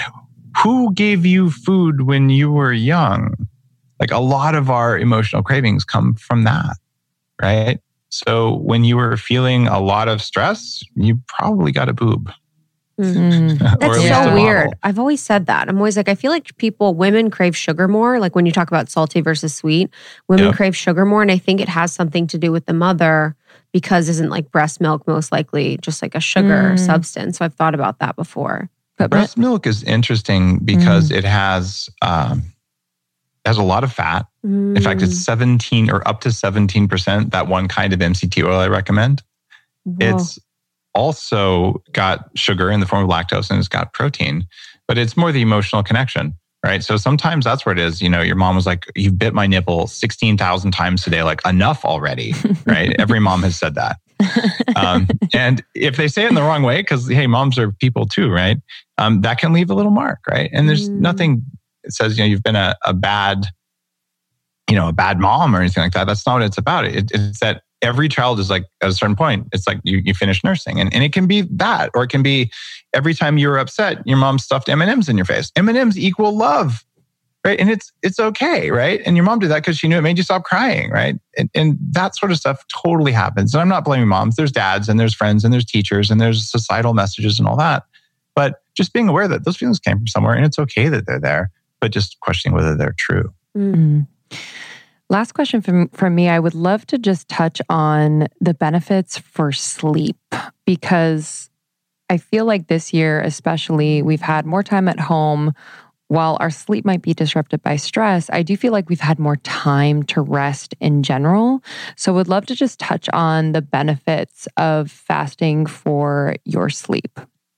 [SPEAKER 4] who gave you food when you were young? Like, a lot of our emotional cravings come from that, right? So when you were feeling a lot of stress, you probably got a boob.
[SPEAKER 2] Mm.
[SPEAKER 4] Or at
[SPEAKER 1] That's
[SPEAKER 4] least
[SPEAKER 1] so
[SPEAKER 4] a
[SPEAKER 1] weird.
[SPEAKER 4] bottle.
[SPEAKER 1] I've always said that. I'm always like, I feel like people, women crave sugar more. Like when you talk about salty versus sweet, women
[SPEAKER 4] Yep.
[SPEAKER 1] crave sugar more. And I think it has something to do with the mother, because isn't like breast milk most likely just like a sugar
[SPEAKER 2] Mm.
[SPEAKER 1] substance? So I've thought about that before.
[SPEAKER 2] But
[SPEAKER 4] Breast milk is interesting because it has um, has a lot of fat. In fact, it's seventeen or up to seventeen percent, that one kind of M C T oil I recommend.
[SPEAKER 1] Whoa.
[SPEAKER 4] It's also got sugar in the form of lactose and it's got protein, but it's more the emotional connection, right? So sometimes that's where it is. You know, your mom was like, you bit my nipple sixteen thousand times today, like enough already, right? Every mom has said that. um, and if they say it in the wrong way, because hey, moms are people too, right? Um, that can leave a little mark, right? And there's mm. nothing that says, you know, you've been a, a bad, you know, a bad mom or anything like that. That's not what it's about. It, it's that every child is like, at a certain point, it's like you, you finish nursing. And, and it can be that, or it can be every time you're upset, your mom stuffed M and M's in your face. M and M's equal love, right? And it's it's okay, right? And your mom did that because she knew it made you stop crying, right? And, and that sort of stuff totally happens. And I'm not blaming moms. There's dads and there's friends and there's teachers and there's societal messages and all that. But just being aware that those feelings came from somewhere and it's okay that they're there, but just questioning whether they're true.
[SPEAKER 2] Mm-hmm. Last question from, from me. I would love to just touch on the benefits for sleep, because I feel like this year, especially, we've had more time at home. While our sleep might be disrupted by stress, I do feel like we've had more time to rest in general. So would love to just touch on the benefits of fasting for your sleep.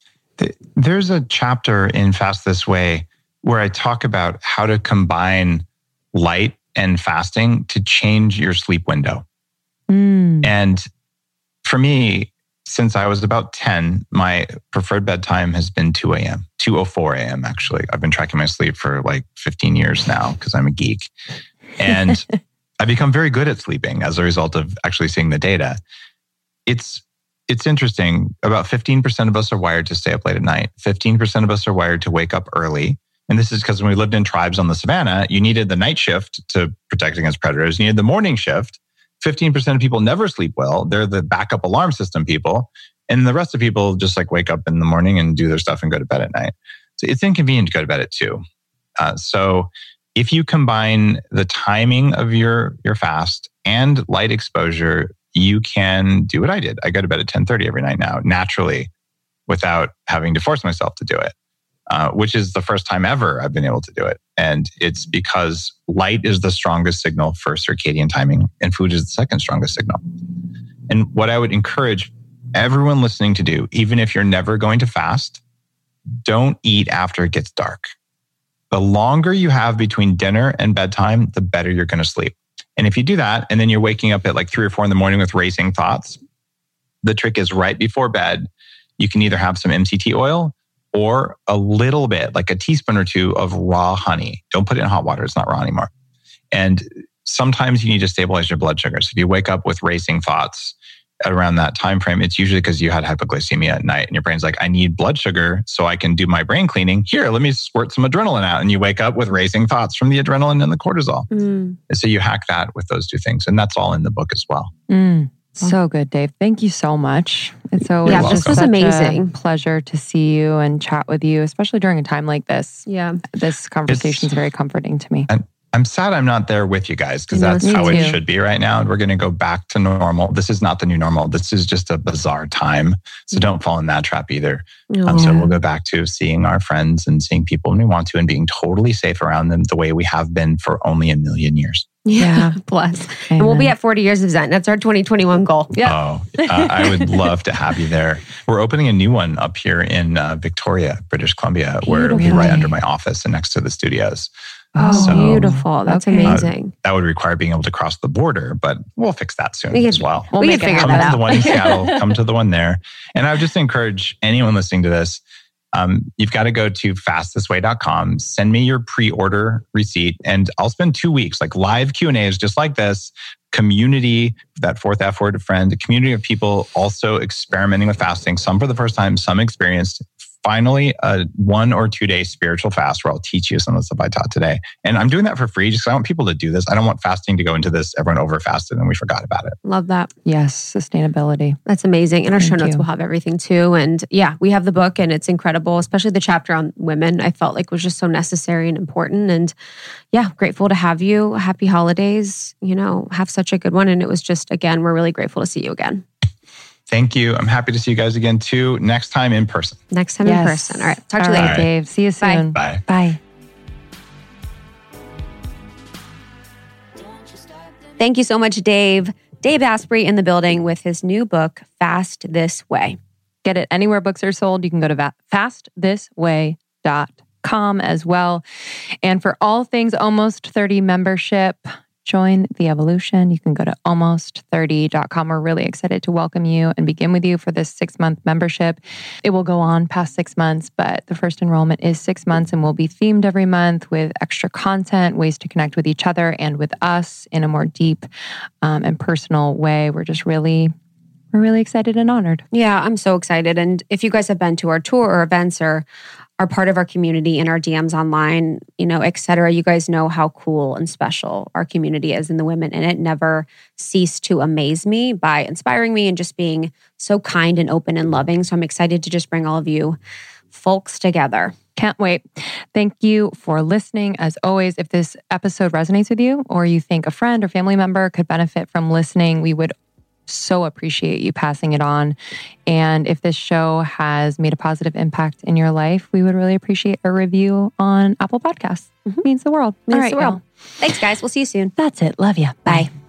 [SPEAKER 4] There's a chapter in Fast This Way where I talk about how to combine light and fasting to change your sleep window. Mm. And for me, since I was about ten, my preferred bedtime has been two a.m., two oh four a.m. actually. I've been tracking my sleep for like fifteen years now because I'm a geek. And I've become very good at sleeping as a result of actually seeing the data. It's it's interesting. About fifteen percent of us are wired to stay up late at night. fifteen percent of us are wired to wake up early. And this is because when we lived in tribes on the savannah, you needed the night shift to protect against predators. You needed the morning shift. fifteen percent of people never sleep well. They're the backup alarm system people. And the rest of people just like wake up in the morning and do their stuff and go to bed at night. So it's inconvenient to go to bed at two. Uh, so if you combine the timing of your, your fast and light exposure, you can do what I did. I go to bed at ten thirty every night now, naturally, without having to force myself to do it. Uh, which is the first time ever I've been able to do it. And it's because light is the strongest signal for circadian timing and food is the second strongest signal. And what I would encourage everyone listening to do, even if you're never going to fast, don't eat after it gets dark. The longer you have between dinner and bedtime, the better you're going to sleep. And if you do that, and then you're waking up at like three or four in the morning with racing thoughts, the trick is right before bed, you can either have some M C T oil or a little bit, like a teaspoon or two of raw honey. Don't put it in hot water. It's not raw anymore. And sometimes you need to stabilize your blood sugar. So if you wake up with racing thoughts around that time frame, it's usually because you had hypoglycemia at night and your brain's like, I need blood sugar so I can do my brain cleaning. Here, let me squirt some adrenaline out. And you wake up with racing thoughts from the adrenaline and the cortisol. Mm. And so you hack that with those two things. And that's all in the book as well.
[SPEAKER 2] Mm. So good, Dave. Thank you so much. It's always
[SPEAKER 1] yeah,
[SPEAKER 2] just
[SPEAKER 1] this was
[SPEAKER 2] such
[SPEAKER 1] amazing.
[SPEAKER 2] a pleasure to see you and chat with you, especially during a time like this.
[SPEAKER 1] Yeah.
[SPEAKER 2] This conversation is very comforting to me.
[SPEAKER 4] I'm, I'm sad I'm not there with you guys because that's how it should be right now. And we're going to go back to normal. This is not the new normal. This is just a bizarre time. So don't fall in that trap either. Oh, um, so yeah. We'll go back to seeing our friends and seeing people when we want to and being totally safe around them the way we have been for only a million years.
[SPEAKER 1] Yeah, bless. And we'll be at forty years of Zen. That's our twenty twenty-one goal.
[SPEAKER 4] Yeah. Oh, uh, I would love to have you there. We're opening a new one up here in uh, Victoria, British Columbia, Beautiful. Where it'll be right under my office and next to the studios.
[SPEAKER 1] Oh, so, beautiful. That's okay. amazing.
[SPEAKER 4] Uh, that would require being able to cross the border, but we'll fix that soon
[SPEAKER 1] we
[SPEAKER 4] as well.
[SPEAKER 1] We'll we make can figure
[SPEAKER 4] come
[SPEAKER 1] that
[SPEAKER 4] to
[SPEAKER 1] out.
[SPEAKER 4] the one in Seattle, come to the one there. And I would just encourage anyone listening to this, Um, you've got to go to fast this way dot com, send me your pre-order receipt, and I'll spend two weeks, like live Q and A's just like this, community, that fourth F word, friend, a community of people also experimenting with fasting, some for the first time, some experienced. Finally, a one or two day spiritual fast where I'll teach you some of the stuff I taught today. And I'm doing that for free just because I want people to do this. I don't want fasting to go into this, everyone over fasted and we forgot about it.
[SPEAKER 1] Love that.
[SPEAKER 2] Yes, sustainability.
[SPEAKER 1] That's amazing. And our
[SPEAKER 2] Thank
[SPEAKER 1] show notes
[SPEAKER 2] you.
[SPEAKER 1] will have everything too. And yeah, we have the book and it's incredible, especially the chapter on women. I felt like was just so necessary and important. And yeah, grateful to have you. Happy holidays. You know, have such a good one. And it was just, again, we're really grateful to see you again.
[SPEAKER 4] Thank you. I'm happy to see you guys again too. Next time in person.
[SPEAKER 1] Next time
[SPEAKER 2] yes.
[SPEAKER 1] in person. All right. Talk
[SPEAKER 2] All
[SPEAKER 1] to you
[SPEAKER 2] right,
[SPEAKER 1] later.
[SPEAKER 2] Dave. See you soon.
[SPEAKER 4] Bye.
[SPEAKER 2] Bye.
[SPEAKER 1] Thank you so much, Dave. Dave Asprey in the building with his new book, Fast This Way.
[SPEAKER 2] Get it anywhere books are sold. You can go to fast this way dot com as well. And for all things Almost thirty membership, join the evolution, you can go to almost thirty dot com. We're really excited to welcome you and begin with you for this six month membership. It will go on past six months, but the first enrollment is six months and will be themed every month with extra content, ways to connect with each other and with us in a more deep um, and personal way. We're just really, we're really excited and honored.
[SPEAKER 1] Yeah, I'm so excited. And if you guys have been to our tour or events or are part of our community in our D Ms online, you know, et cetera, you guys know how cool and special our community is and the women in it never cease to amaze me by inspiring me and just being so kind and open and loving. So I'm excited to just bring all of you folks together.
[SPEAKER 2] Can't wait. Thank you for listening. As always, if this episode resonates with you or you think a friend or family member could benefit from listening, we would so appreciate you passing it on. And if this show has made a positive impact in your life, we would really appreciate a review on Apple Podcasts. Mm-hmm. Means the world.
[SPEAKER 1] Means
[SPEAKER 2] All right,
[SPEAKER 1] the world.
[SPEAKER 2] y'all.
[SPEAKER 1] Thanks, guys. We'll see you soon.
[SPEAKER 2] That's it. Love you.
[SPEAKER 1] Bye.
[SPEAKER 2] Bye.